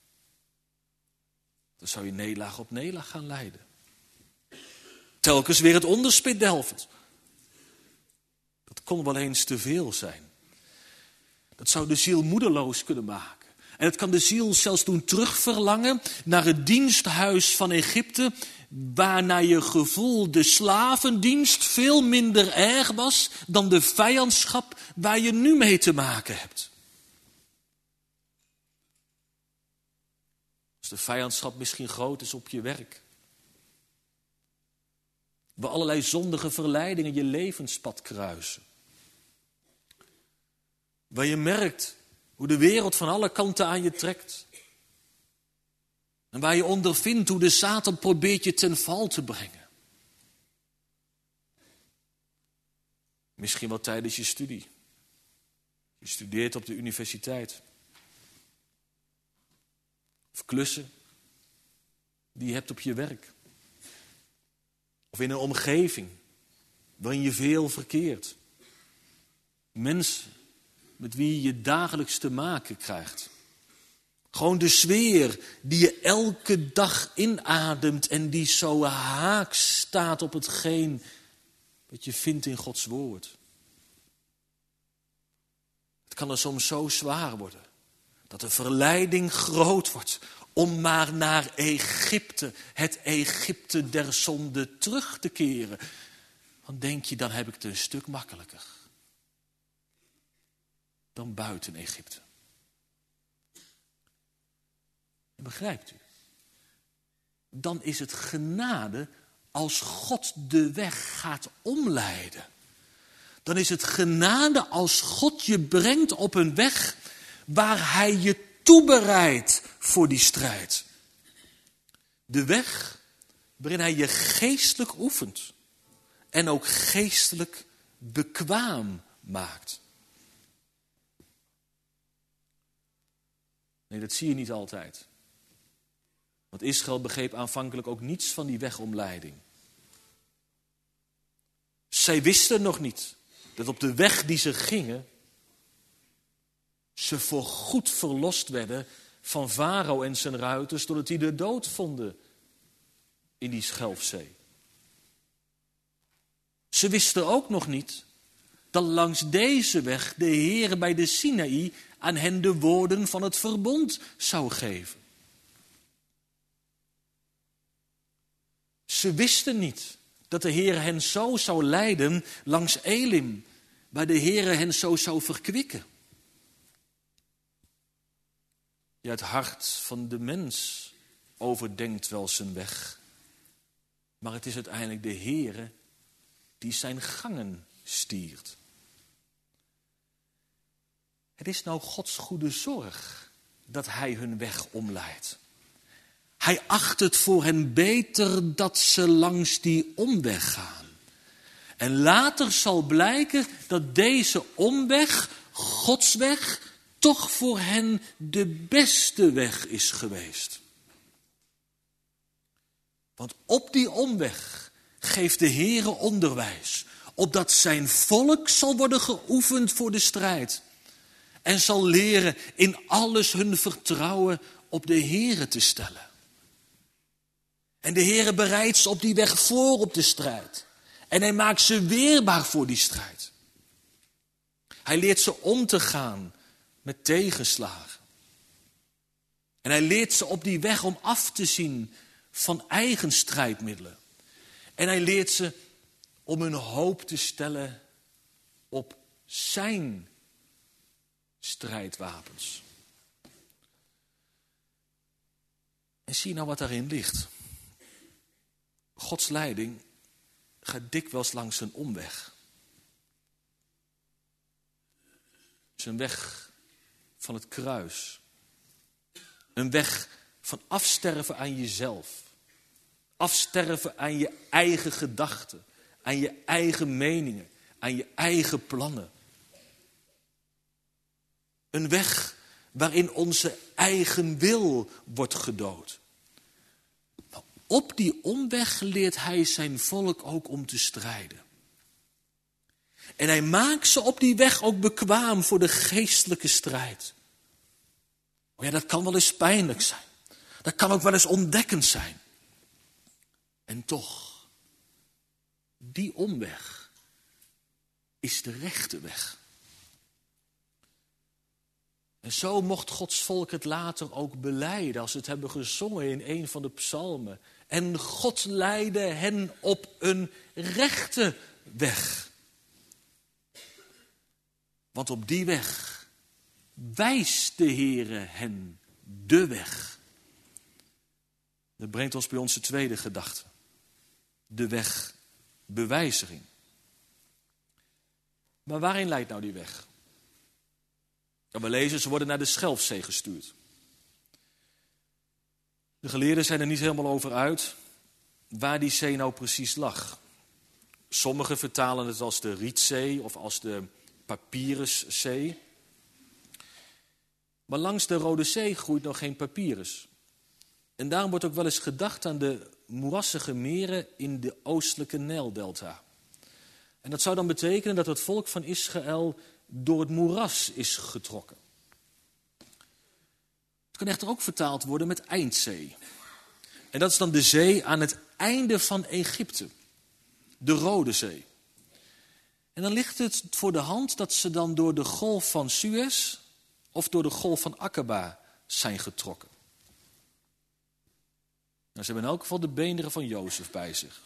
Dan zou je nederlaag op nederlaag gaan leiden. Telkens weer het onderspit delvend. Dat kon wel eens te veel zijn. Dat zou de ziel moedeloos kunnen maken. En het kan de ziel zelfs doen terugverlangen naar het diensthuis van Egypte, waar naar je gevoel de slavendienst veel minder erg was dan de vijandschap waar je nu mee te maken hebt. Als de vijandschap misschien groot is op je werk, waar allerlei zondige verleidingen je levenspad kruisen, waar je merkt hoe de wereld van alle kanten aan je trekt. En waar je ondervindt hoe de Satan probeert je ten val te brengen. Misschien wel tijdens je studie. Je studeert op de universiteit. Of klussen die je hebt op je werk. Of in een omgeving waarin je veel verkeert. Mensen met wie je dagelijks te maken krijgt. Gewoon de sfeer die je elke dag inademt en die zo haaks staat op hetgeen wat je vindt in Gods woord. Het kan er soms zo zwaar worden dat de verleiding groot wordt om maar naar Egypte, het Egypte der zonde, terug te keren. Dan denk je, dan heb ik het een stuk makkelijker. dan buiten Egypte. Begrijpt u? Dan is het genade als God de weg gaat omleiden. Dan is het genade als God je brengt op een weg waar hij je toebereidt voor die strijd. De weg waarin hij je geestelijk oefent en ook geestelijk bekwaam maakt. Nee, dat zie je niet altijd. Want Israël begreep aanvankelijk ook niets van die wegomleiding. Zij wisten nog niet dat op de weg die ze gingen, ze voorgoed verlost werden van Farao en zijn ruiters, doordat die de dood vonden in die Schelfzee. Ze wisten ook nog niet dat langs deze weg de Heere bij de Sinaï aan hen de woorden van het verbond zou geven. Ze wisten niet dat de Heere hen zo zou leiden langs Elim, waar de Heere hen zo zou verkwikken. Ja, het hart van de mens overdenkt wel zijn weg, maar het is uiteindelijk de Heere die zijn gangen stiert. Het is nou Gods goede zorg dat hij hun weg omleidt. Hij acht het voor hen beter dat ze langs die omweg gaan. En later zal blijken dat deze omweg, Gods weg, toch voor hen de beste weg is geweest. Want op die omweg geeft de Heere onderwijs, opdat zijn volk zal worden geoefend voor de strijd. En zal leren in alles hun vertrouwen op de Heere te stellen. En de Heere bereidt ze op die weg voor op de strijd. En hij maakt ze weerbaar voor die strijd. Hij leert ze om te gaan met tegenslagen. En hij leert ze op die weg om af te zien van eigen strijdmiddelen. En hij leert ze om hun hoop te stellen op zijn strijdwapens. En zie nou wat daarin ligt. Gods leiding gaat dikwijls langs een omweg. Het is een weg van het kruis. Een weg van afsterven aan jezelf. Afsterven aan je eigen gedachten. Aan je eigen meningen. Aan je eigen plannen. Een weg waarin onze eigen wil wordt gedood. Maar op die omweg leert hij zijn volk ook om te strijden. En hij maakt ze op die weg ook bekwaam voor de geestelijke strijd. Oh ja, dat kan wel eens pijnlijk zijn. Dat kan ook wel eens ontdekkend zijn. En toch, die omweg is de rechte weg. En zo mocht Gods volk het later ook belijden, als ze het hebben gezongen in een van de psalmen. En God leidde hen op een rechte weg. Want op die weg wijst de Heere hen de weg. Dat brengt ons bij onze tweede gedachte. De weg bewijzering. Maar waarin leidt nou die weg? We lezen, ze worden naar de Schelfzee gestuurd. De geleerden zijn er niet helemaal over uit waar die zee nou precies lag. Sommigen vertalen het als de Rietzee of als de Papyruszee. Maar langs de Rode Zee groeit nog geen papyrus. En daarom wordt ook wel eens gedacht aan de moerassige meren in de oostelijke Nijldelta. En dat zou dan betekenen dat het volk van Israël door het moeras is getrokken. Het kan echter ook vertaald worden met Eindzee. En dat is dan de zee aan het einde van Egypte. De Rode Zee. En dan ligt het voor de hand dat ze dan door de golf van Suez of door de golf van Akaba zijn getrokken. Nou, ze hebben in elk geval de beenderen van Jozef bij zich.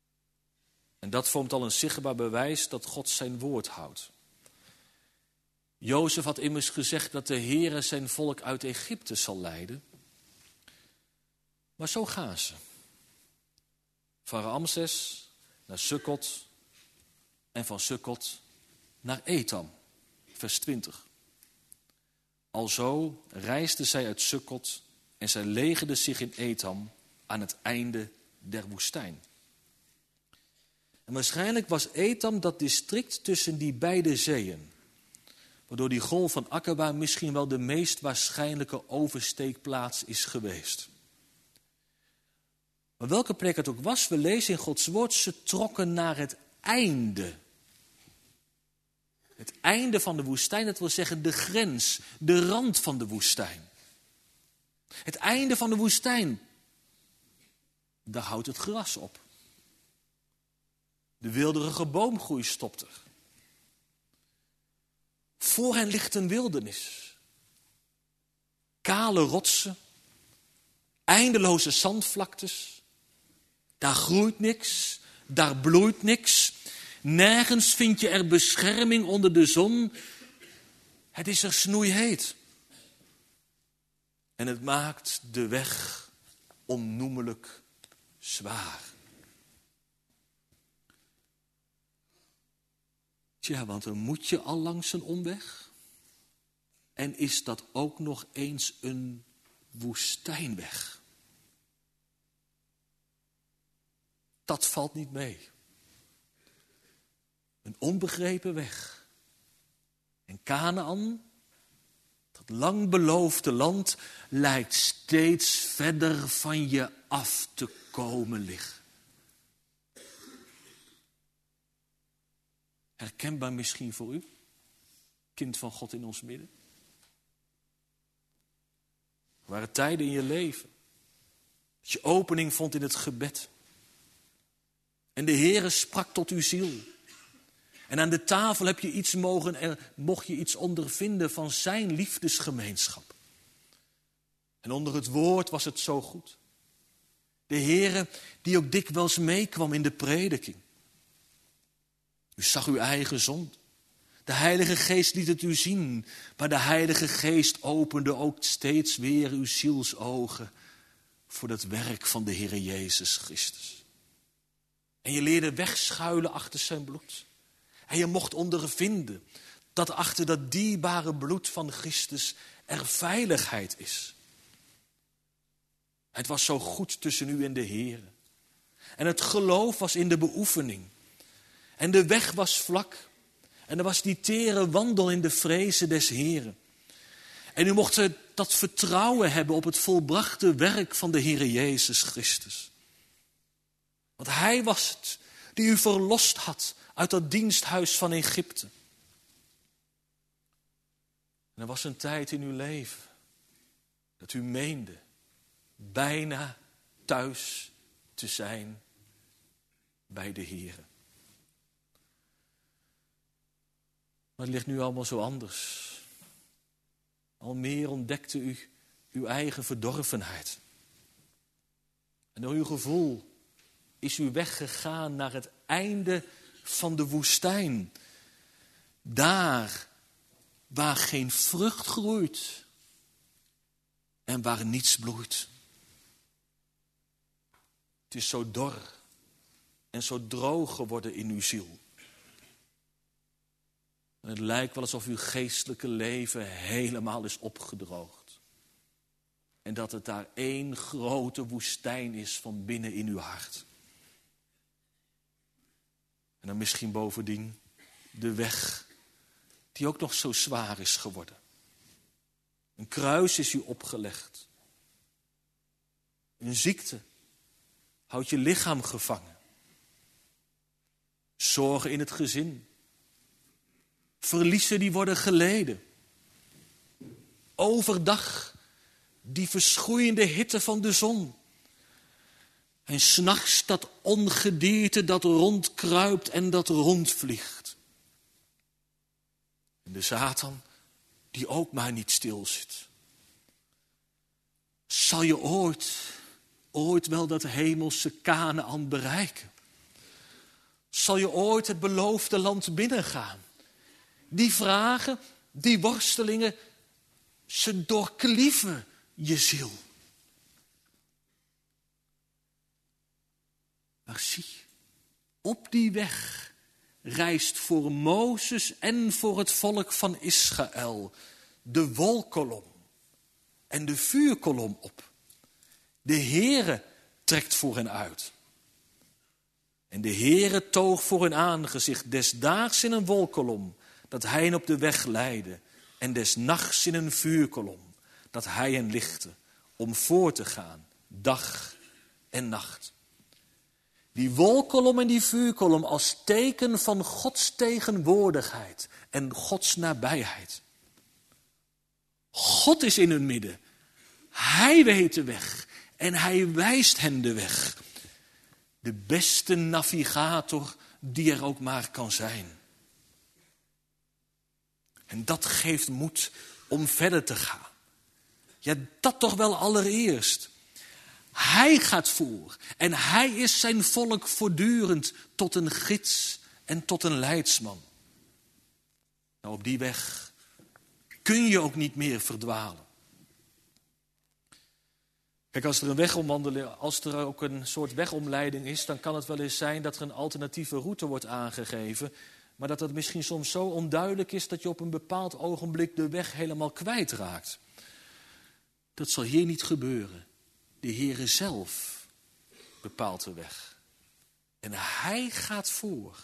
En dat vormt al een zichtbaar bewijs dat God zijn woord houdt. Jozef had immers gezegd dat de Heere zijn volk uit Egypte zal leiden. Maar zo gaan ze. Van Ramses naar Sukkot en van Sukkot naar Etam. Vers twintig. Alzo reisden zij uit Sukkot en zij legerden zich in Etam aan het einde der woestijn. En waarschijnlijk was Etam dat district tussen die beide zeeën, waardoor die golf van Akaba misschien wel de meest waarschijnlijke oversteekplaats is geweest. Maar welke plek het ook was, we lezen in Gods woord, ze trokken naar het einde. Het einde van de woestijn, dat wil zeggen de grens, de rand van de woestijn. Het einde van de woestijn, daar houdt het gras op. De wilderige boomgroei stopt er. Voor hen ligt een wildernis. Kale rotsen, eindeloze zandvlaktes. Daar groeit niks, daar bloeit niks. Nergens vind je er bescherming onder de zon. Het is er snoeiheet. En het maakt de weg onnoemelijk zwaar. Tja, want dan moet je al langs een omweg. En is dat ook nog eens een woestijnweg. Dat valt niet mee. Een onbegrepen weg. En Kanaan, dat lang beloofde land, lijkt steeds verder van je af te komen liggen. Herkenbaar misschien voor u, kind van God in ons midden. Er waren tijden in je leven dat je opening vond in het gebed. En de Heere sprak tot uw ziel. En aan de tafel heb je iets mogen, er, mocht je iets ondervinden van zijn liefdesgemeenschap. En onder het woord was het zo goed. De Heere die ook dikwijls meekwam in de prediking. U zag uw eigen zonde. De Heilige Geest liet het u zien. Maar de Heilige Geest opende ook steeds weer uw zielsogen voor dat werk van de Heere Jezus Christus. En je leerde wegschuilen achter zijn bloed. En je mocht ondervinden dat achter dat dierbare bloed van Christus er veiligheid is. Het was zo goed tussen u en de Heere. En het geloof was in de beoefening. En de weg was vlak. En er was die tere wandel in de vrezen des Heeren. En u mocht dat vertrouwen hebben op het volbrachte werk van de Heere Jezus Christus. Want Hij was het die u verlost had uit dat diensthuis van Egypte. En er was een tijd in uw leven dat u meende bijna thuis te zijn bij de Heere. Maar het ligt nu allemaal zo anders. Al meer ontdekte u uw eigen verdorvenheid. En door uw gevoel is u weggegaan naar het einde van de woestijn. Daar waar geen vrucht groeit en waar niets bloeit. Het is zo dor en zo droog geworden in uw ziel. En het lijkt wel alsof uw geestelijke leven helemaal is opgedroogd. En dat het daar één grote woestijn is van binnen in uw hart. En dan misschien bovendien de weg die ook nog zo zwaar is geworden. Een kruis is u opgelegd. Een ziekte houdt je lichaam gevangen. Zorgen in het gezin. Verliezen die worden geleden. Overdag die verschroeiende hitte van de zon. En 's nachts dat ongedierte dat rondkruipt en dat rondvliegt. En de Satan die ook maar niet stil zit. Zal je ooit, ooit wel dat hemelse Kanaan bereiken? Zal je ooit het beloofde land binnengaan? Die vragen, Die worstelingen, ze doorklieven je ziel. Maar zie, op die weg rijst voor Mozes en voor het volk van Israël de wolkolom en de vuurkolom op. De Heere trekt voor hen uit. En de Heere toog voor hun aangezicht desdaags in een wolkolom, dat hij hen op de weg leidde, en des nachts in een vuurkolom, dat hij hen lichtte, om voor te gaan, dag en nacht. Die wolkolom en die vuurkolom als teken van Gods tegenwoordigheid en Gods nabijheid. God is in hun midden. Hij weet de weg en hij wijst hen de weg. De beste navigator die er ook maar kan zijn. En dat geeft moed om verder te gaan. Ja, dat toch wel allereerst. Hij gaat voor en hij is zijn volk voortdurend tot een gids en tot een leidsman. Nou, op die weg kun je ook niet meer verdwalen. Kijk, als er een wegomwandeling, als er ook een soort wegomleiding is, dan kan het wel eens zijn dat er een alternatieve route wordt aangegeven, maar dat het misschien soms zo onduidelijk is dat je op een bepaald ogenblik de weg helemaal kwijtraakt. Dat zal hier niet gebeuren. De Heere zelf bepaalt de weg. En hij gaat voor.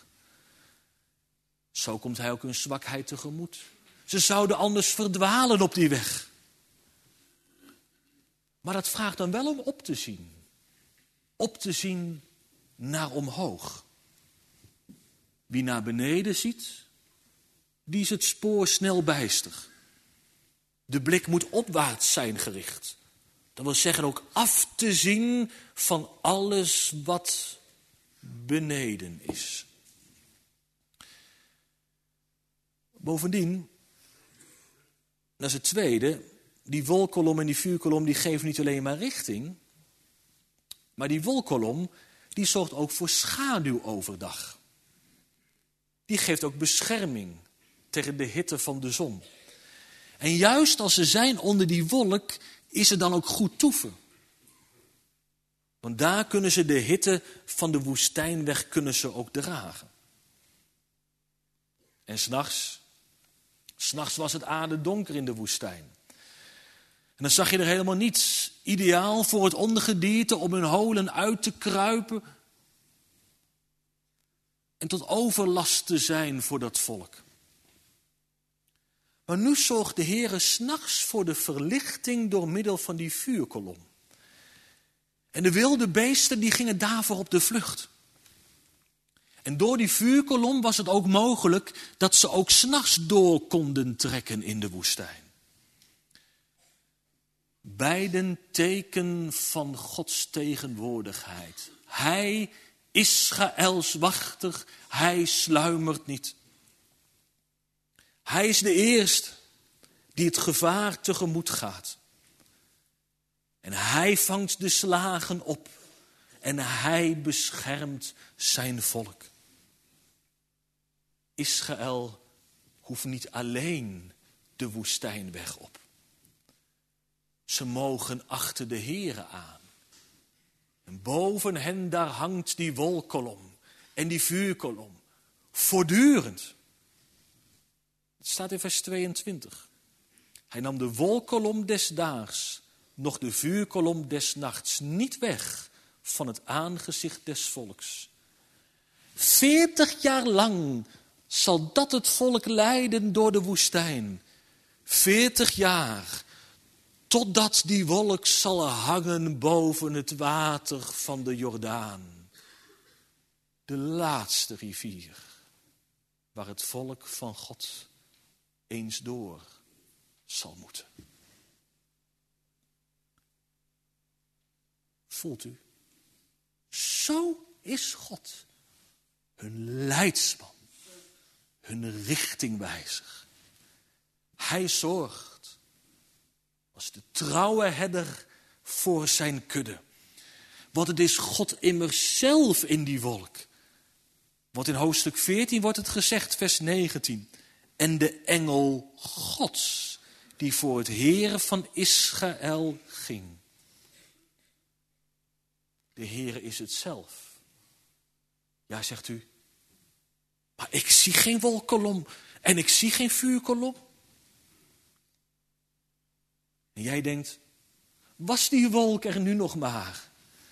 Zo komt hij ook hun zwakheid tegemoet. Ze zouden anders verdwalen op die weg. Maar dat vraagt dan wel om op te zien. Op te zien naar omhoog. Wie naar beneden ziet, die is het spoor snel bijster. De blik moet opwaarts zijn gericht. Dat wil zeggen ook af te zien van alles wat beneden is. Bovendien, dat is het tweede, die wolkolom en die vuurkolom die geven niet alleen maar richting, maar die wolkolom die zorgt ook voor schaduw overdag. Die geeft ook bescherming tegen de hitte van de zon. En juist als ze zijn onder die wolk, is er dan ook goed toeven. Want daar kunnen ze de hitte van de woestijnweg kunnen ze ook dragen. En 's nachts, 's nachts was het aardedonker in de woestijn. En dan zag je er helemaal niets. Ideaal voor het ongedierte om hun holen uit te kruipen en tot overlast te zijn voor dat volk. Maar nu zorgt de Heere 's nachts voor de verlichting door middel van die vuurkolom. En de wilde beesten die gingen daarvoor op de vlucht. En door die vuurkolom was het ook mogelijk dat ze ook 's nachts door konden trekken in de woestijn. Beiden teken van Gods tegenwoordigheid. Hij, Israëls wachter, hij sluimert niet. Hij is de eerste die het gevaar tegemoet gaat. En hij vangt de slagen op en hij beschermt zijn volk. Israël hoeft niet alleen de woestijnweg op. Ze mogen achter de Heere aan. En boven hen daar hangt die wolkolom en die vuurkolom. Voortdurend. Het staat in vers tweeëntwintig. Hij nam de wolkolom des daags, nog de vuurkolom des nachts, niet weg van het aangezicht des volks. Veertig jaar lang zal dat het volk leiden door de woestijn. Veertig jaar, totdat die wolk zal hangen boven het water van de Jordaan. De laatste rivier, waar het volk van God eens door zal moeten. Voelt u? Zo is God. Hun leidsman. Hun richtingwijzer. Hij zorgt als de trouwe herder voor zijn kudde. Want het is God immers zelf in die wolk. Want in hoofdstuk veertien wordt het gezegd, vers negentien. en de engel Gods, die voor het Heere van Israël ging. De Heere is het zelf. Ja, zegt u, maar ik zie geen wolkolom en ik zie geen vuurkolom. En jij denkt, was die wolk er nu nog maar?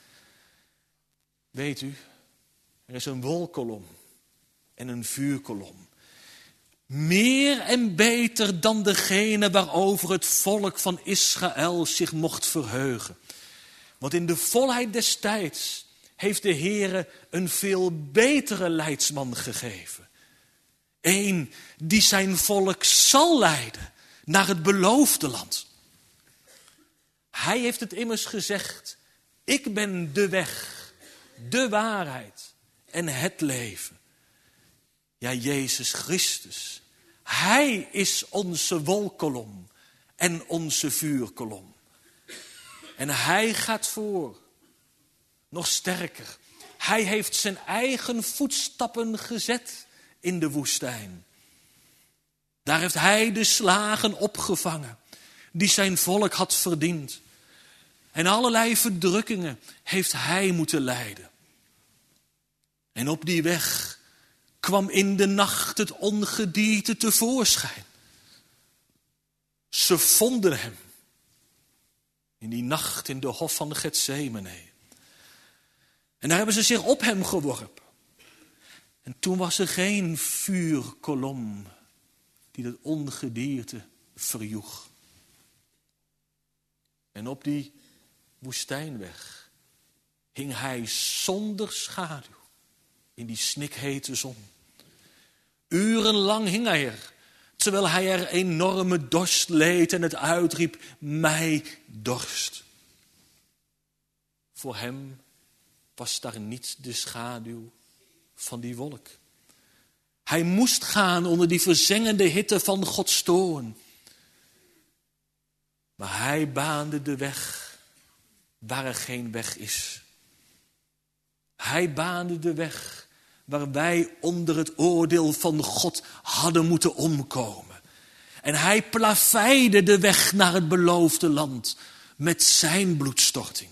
Weet u, er is een wolkolom en een vuurkolom. Meer en beter dan degene waarover het volk van Israël zich mocht verheugen. Want in de volheid des tijds heeft de Heere een veel betere leidsman gegeven. Eén die zijn volk zal leiden naar het beloofde land. Hij heeft het immers gezegd, ik ben de weg, de waarheid en het leven. Ja, Jezus Christus, Hij is onze wolkolom en onze vuurkolom. En Hij gaat voor. Nog sterker, Hij heeft zijn eigen voetstappen gezet in de woestijn. Daar heeft Hij de slagen opgevangen die zijn volk had verdiend. En allerlei verdrukkingen heeft Hij moeten lijden. En op die weg kwam in de nacht het ongedierte tevoorschijn. Ze vonden hem in die nacht in de hof van Getsemane. En daar hebben ze zich op hem geworpen. En toen was er geen vuurkolom die dat ongedierte verjoeg. En op die woestijnweg hing hij zonder schaduw in die snikhete zon. Urenlang hing hij er, terwijl hij er enorme dorst leed en het uitriep, mij dorst. Voor hem was daar niet de schaduw van die wolk. Hij moest gaan onder die verzengende hitte van Gods toorn. Maar hij baande de weg waar er geen weg is. Hij baande de weg waar wij onder het oordeel van God hadden moeten omkomen. En hij plaveide de weg naar het beloofde land met zijn bloedstorting.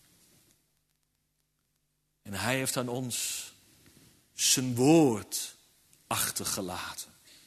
En hij heeft aan ons zijn woord achtergelaten.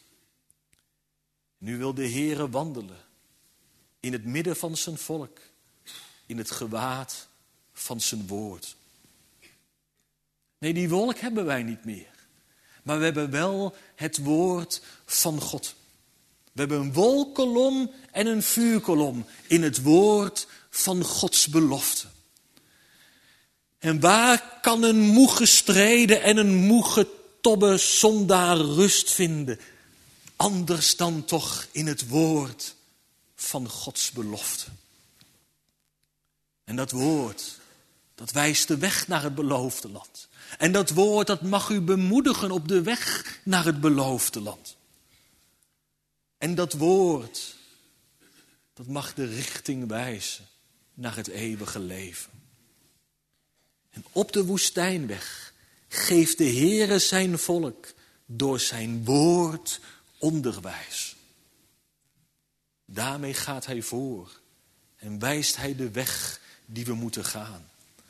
Nu wil de Heere wandelen in het midden van zijn volk, in het gewaad van zijn woord. Nee, die wolk hebben wij niet meer. Maar we hebben wel het woord van God. We hebben een wolkolom en een vuurkolom in het woord van Gods belofte. En waar kan een moe gestreden en een moe getobbe zondaar rust vinden? Anders dan toch in het woord van Gods belofte. En dat woord, dat wijst de weg naar het beloofde land. En dat woord, dat mag u bemoedigen op de weg naar het beloofde land. En dat woord, dat mag de richting wijzen naar het eeuwige leven. En op de woestijnweg geeft de Heere zijn volk door zijn woord onderwijs. Daarmee gaat hij voor en wijst hij de weg die we moeten gaan.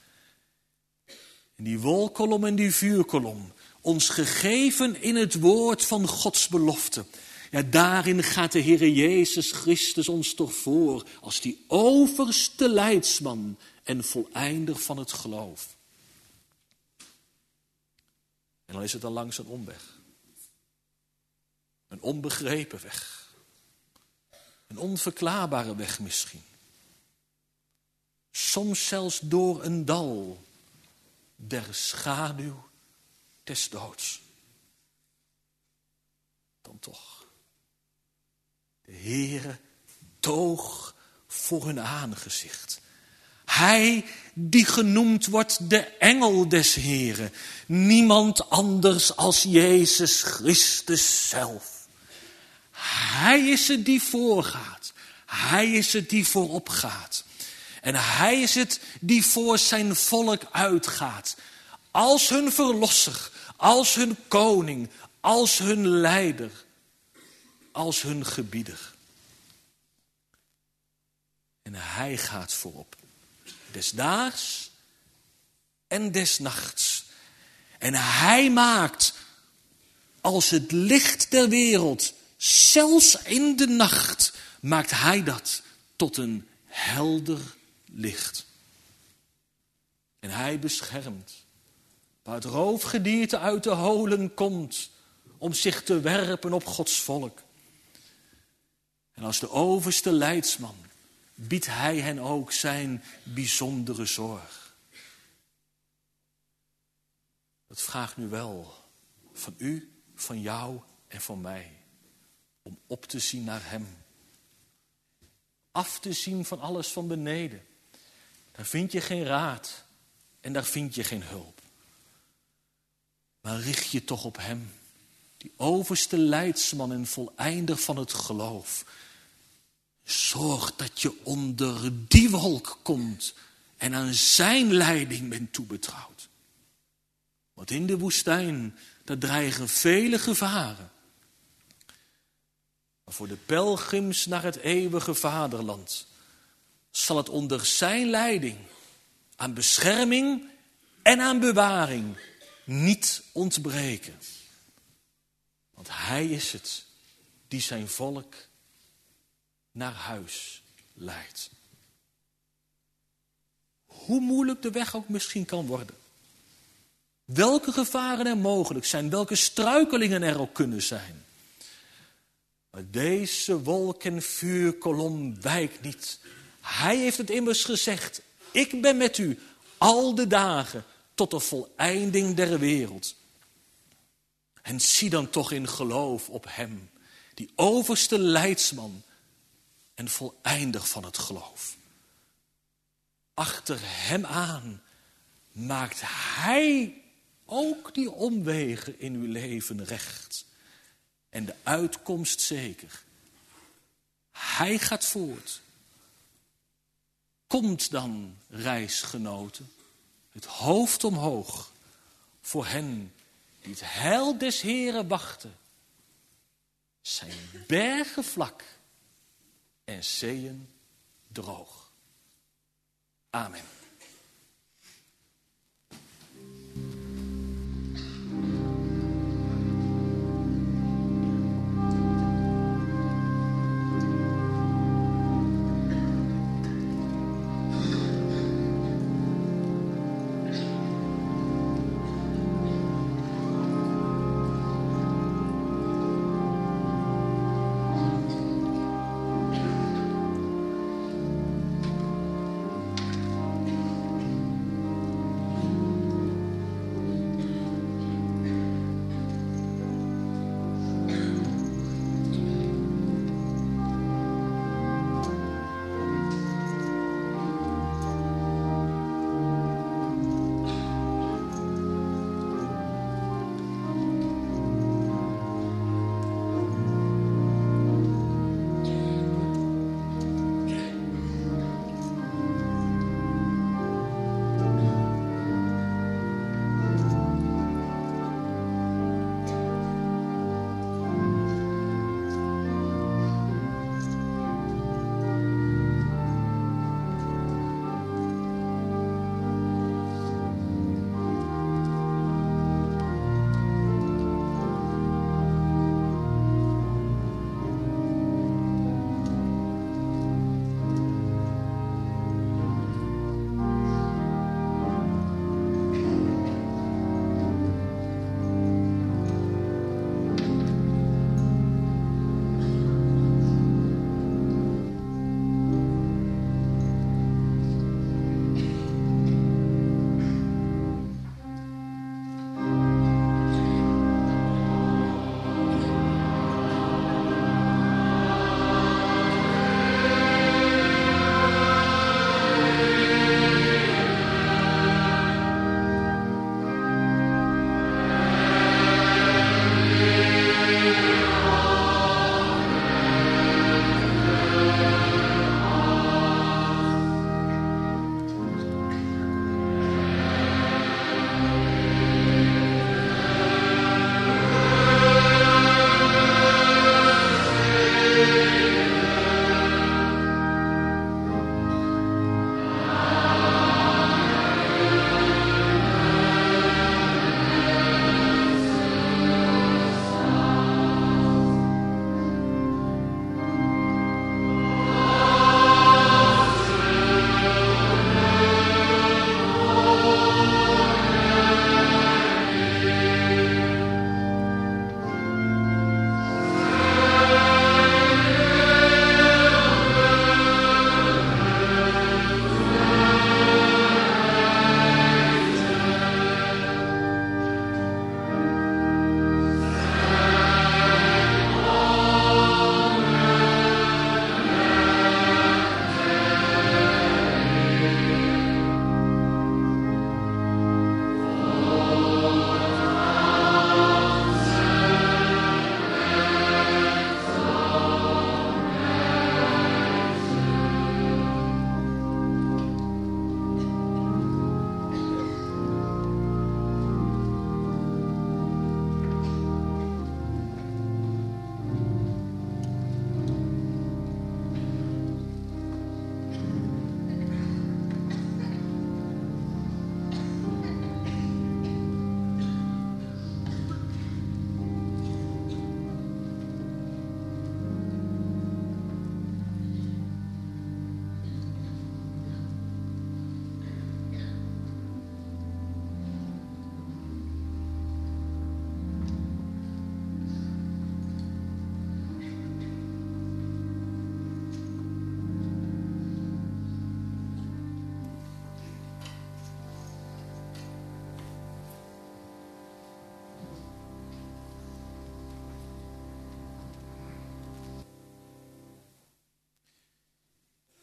En die wolkolom en die vuurkolom, ons gegeven in het woord van Gods belofte. Ja, daarin gaat de Heere Jezus Christus ons toch voor als die overste leidsman en voleinder van het geloof. En dan is het dan langs een omweg. Een onbegrepen weg. Een onverklaarbare weg misschien. Soms zelfs door een dal der schaduw des doods. Dan toch. De Heere toog voor hun aangezicht. Hij die genoemd wordt de engel des Heeren. Niemand anders als Jezus Christus zelf. Hij is het die voorgaat. Hij is het die voorop gaat. En hij is het die voor zijn volk uitgaat. Als hun verlosser, als hun koning, als hun leider. als hun gebieder. En hij gaat voorop, des daags en des nachts. En hij maakt als het licht der wereld, zelfs in de nacht, maakt hij dat tot een helder licht. En hij beschermt waar het roofgedierte uit de holen komt om zich te werpen op Gods volk. En als de overste leidsman biedt hij hen ook zijn bijzondere zorg. Dat vraagt nu wel van u, van jou en van mij. Om op te zien naar hem. Af te zien van alles van beneden. Daar vind je geen raad en daar vind je geen hulp. Maar richt je toch op hem. Die overste leidsman en voleinder van het geloof. Zorg dat je onder die wolk komt en aan zijn leiding bent toebetrouwd. Want in de woestijn, daar dreigen vele gevaren. Maar voor de pelgrims naar het eeuwige vaderland zal het onder zijn leiding aan bescherming en aan bewaring niet ontbreken. Want hij is het die zijn volk naar huis leidt. Hoe moeilijk de weg ook misschien kan worden. Welke gevaren er mogelijk zijn, welke struikelingen er ook kunnen zijn. Maar deze wolk- en vuurkolom wijkt niet. Hij heeft het immers gezegd. Ik ben met u al de dagen tot de voleinding der wereld. En zie dan toch in geloof op hem, die overste leidsman en voleinder van het geloof. Achter hem aan maakt hij ook die omwegen in uw leven recht. En de uitkomst zeker. Hij gaat voort. Komt dan, reisgenoten, het hoofd omhoog voor hen die het heil des Heren wachten. Zijn bergen vlak en zeeën droog. Amen.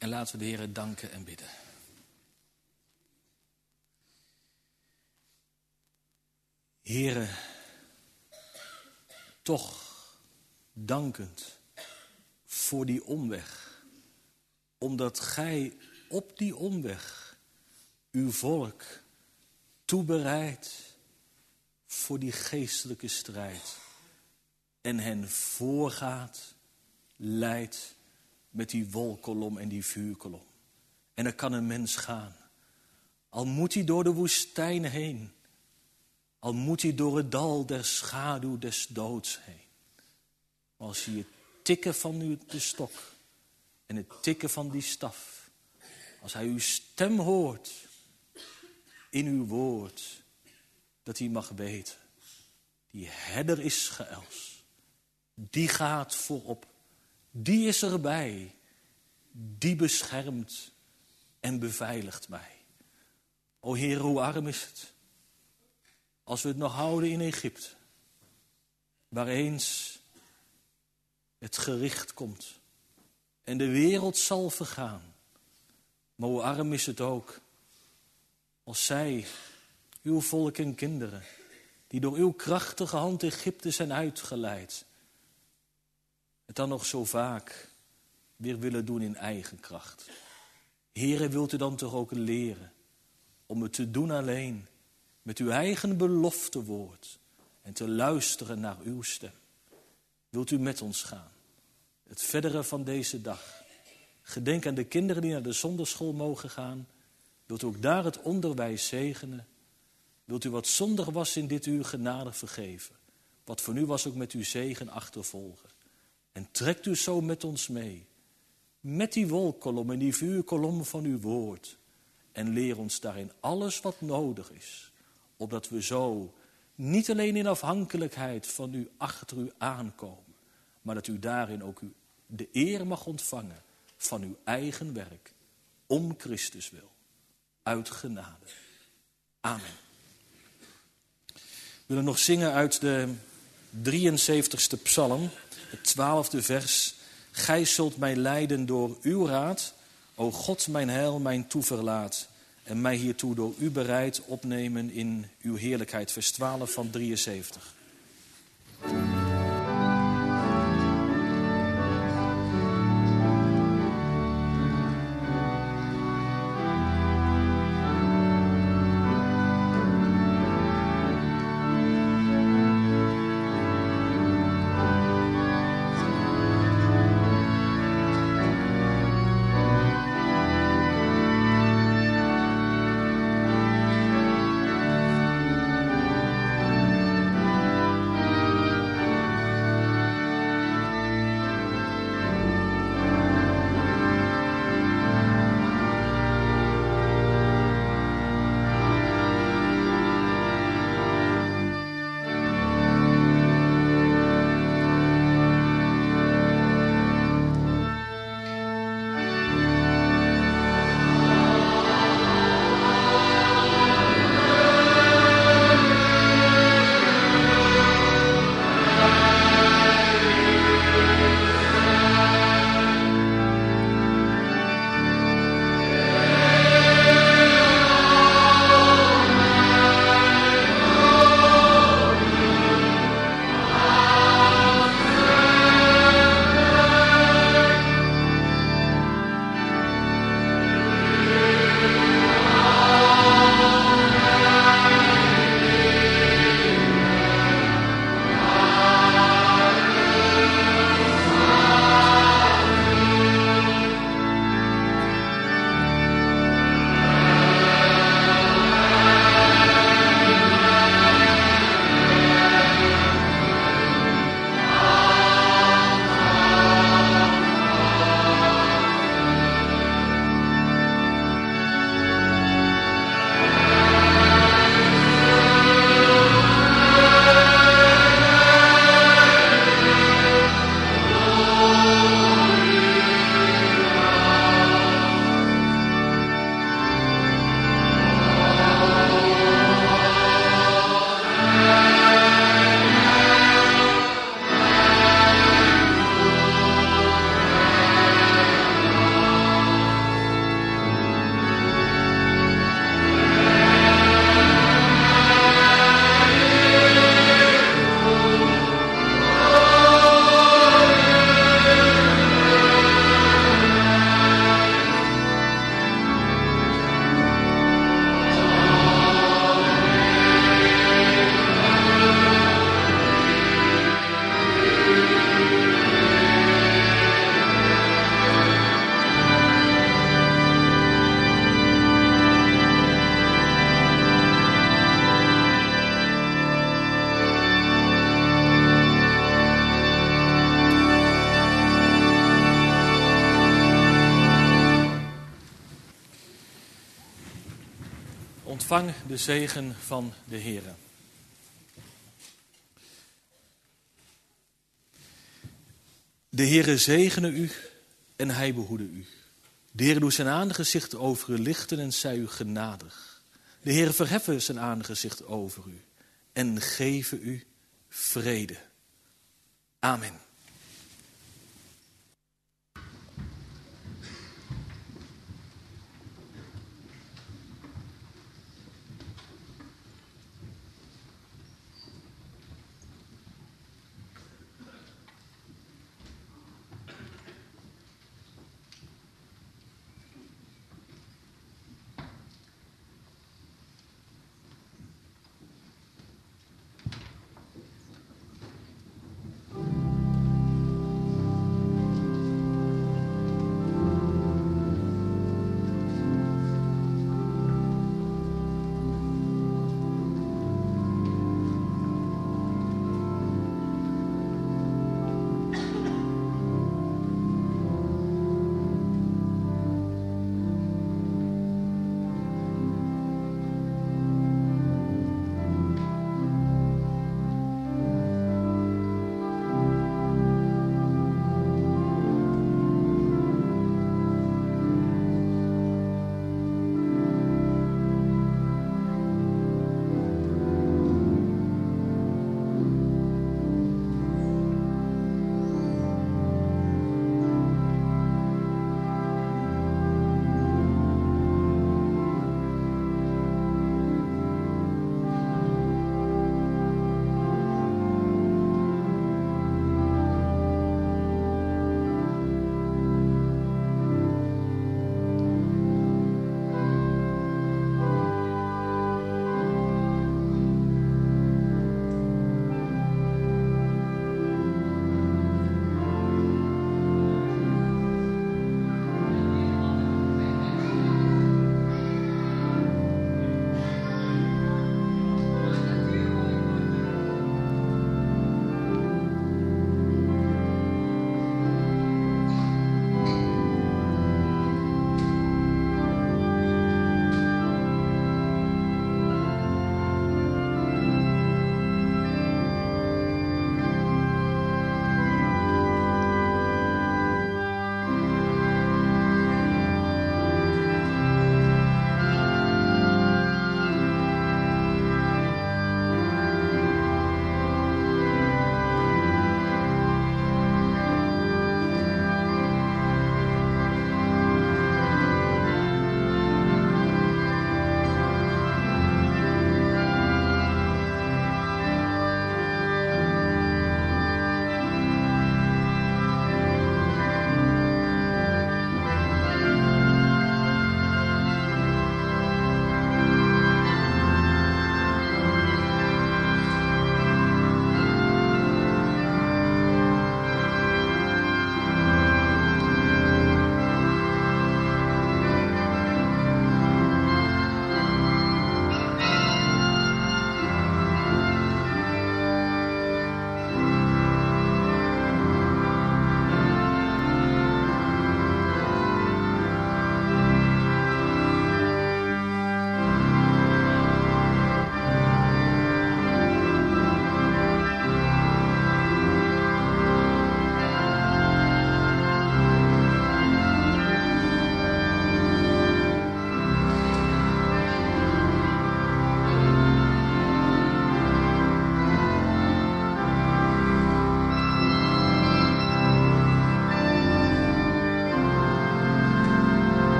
En laten we de Heer danken en bidden. Heere, toch dankend voor die omweg. Omdat gij op die omweg uw volk toebereidt voor die geestelijke strijd. En hen voorgaat, leidt met die wolkolom en die vuurkolom. En er kan een mens gaan. Al moet hij door de woestijn heen. Al moet hij door het dal der schaduw des doods heen. Maar als je het tikken van uw, de stok en het tikken van die staf. Als hij uw stem hoort in uw woord. Dat hij mag weten. Die herder Israëls. Die gaat voorop. Die is erbij. Die beschermt en beveiligt mij. O Heer, hoe arm is het. Als we het nog houden in Egypte. Waar eens het gericht komt. En de wereld zal vergaan. Maar hoe arm is het ook. Als zij, uw volk en kinderen. Die door uw krachtige hand Egypte zijn uitgeleid. Het dan nog zo vaak weer willen doen in eigen kracht. Heere, wilt u dan toch ook leren. Om het te doen alleen. Met uw eigen beloftewoord. En te luisteren naar uw stem. Wilt u met ons gaan. Het verdere van deze dag. Gedenk aan de kinderen die naar de zondagschool mogen gaan. Wilt u ook daar het onderwijs zegenen. Wilt u wat zondig was in dit uur genade vergeven. Wat voor nu was ook met uw zegen achtervolgen. En trekt u zo met ons mee. Met die wolkolom en die vuurkolom van uw woord. En leer ons daarin alles wat nodig is. Opdat we zo niet alleen in afhankelijkheid van u achter u aankomen. Maar dat u daarin ook u de eer mag ontvangen van uw eigen werk. Om Christus wil. Uit genade. Amen. We willen nog zingen uit de drieënzeventigste psalm. Het twaalfde vers. Gij zult mij leiden door uw raad. O God, mijn heil, mijn toeverlaat. En mij hiertoe door u bereid opnemen in uw heerlijkheid. Vers twaalf van drieënzeventig. Amen. Ontvang de zegen van de Heere. De Heere zegene u en hij behoede u. De Heere doet zijn aangezicht over u lichten en zij u genadig. De Heere verheffe zijn aangezicht over u en geven u vrede. Amen.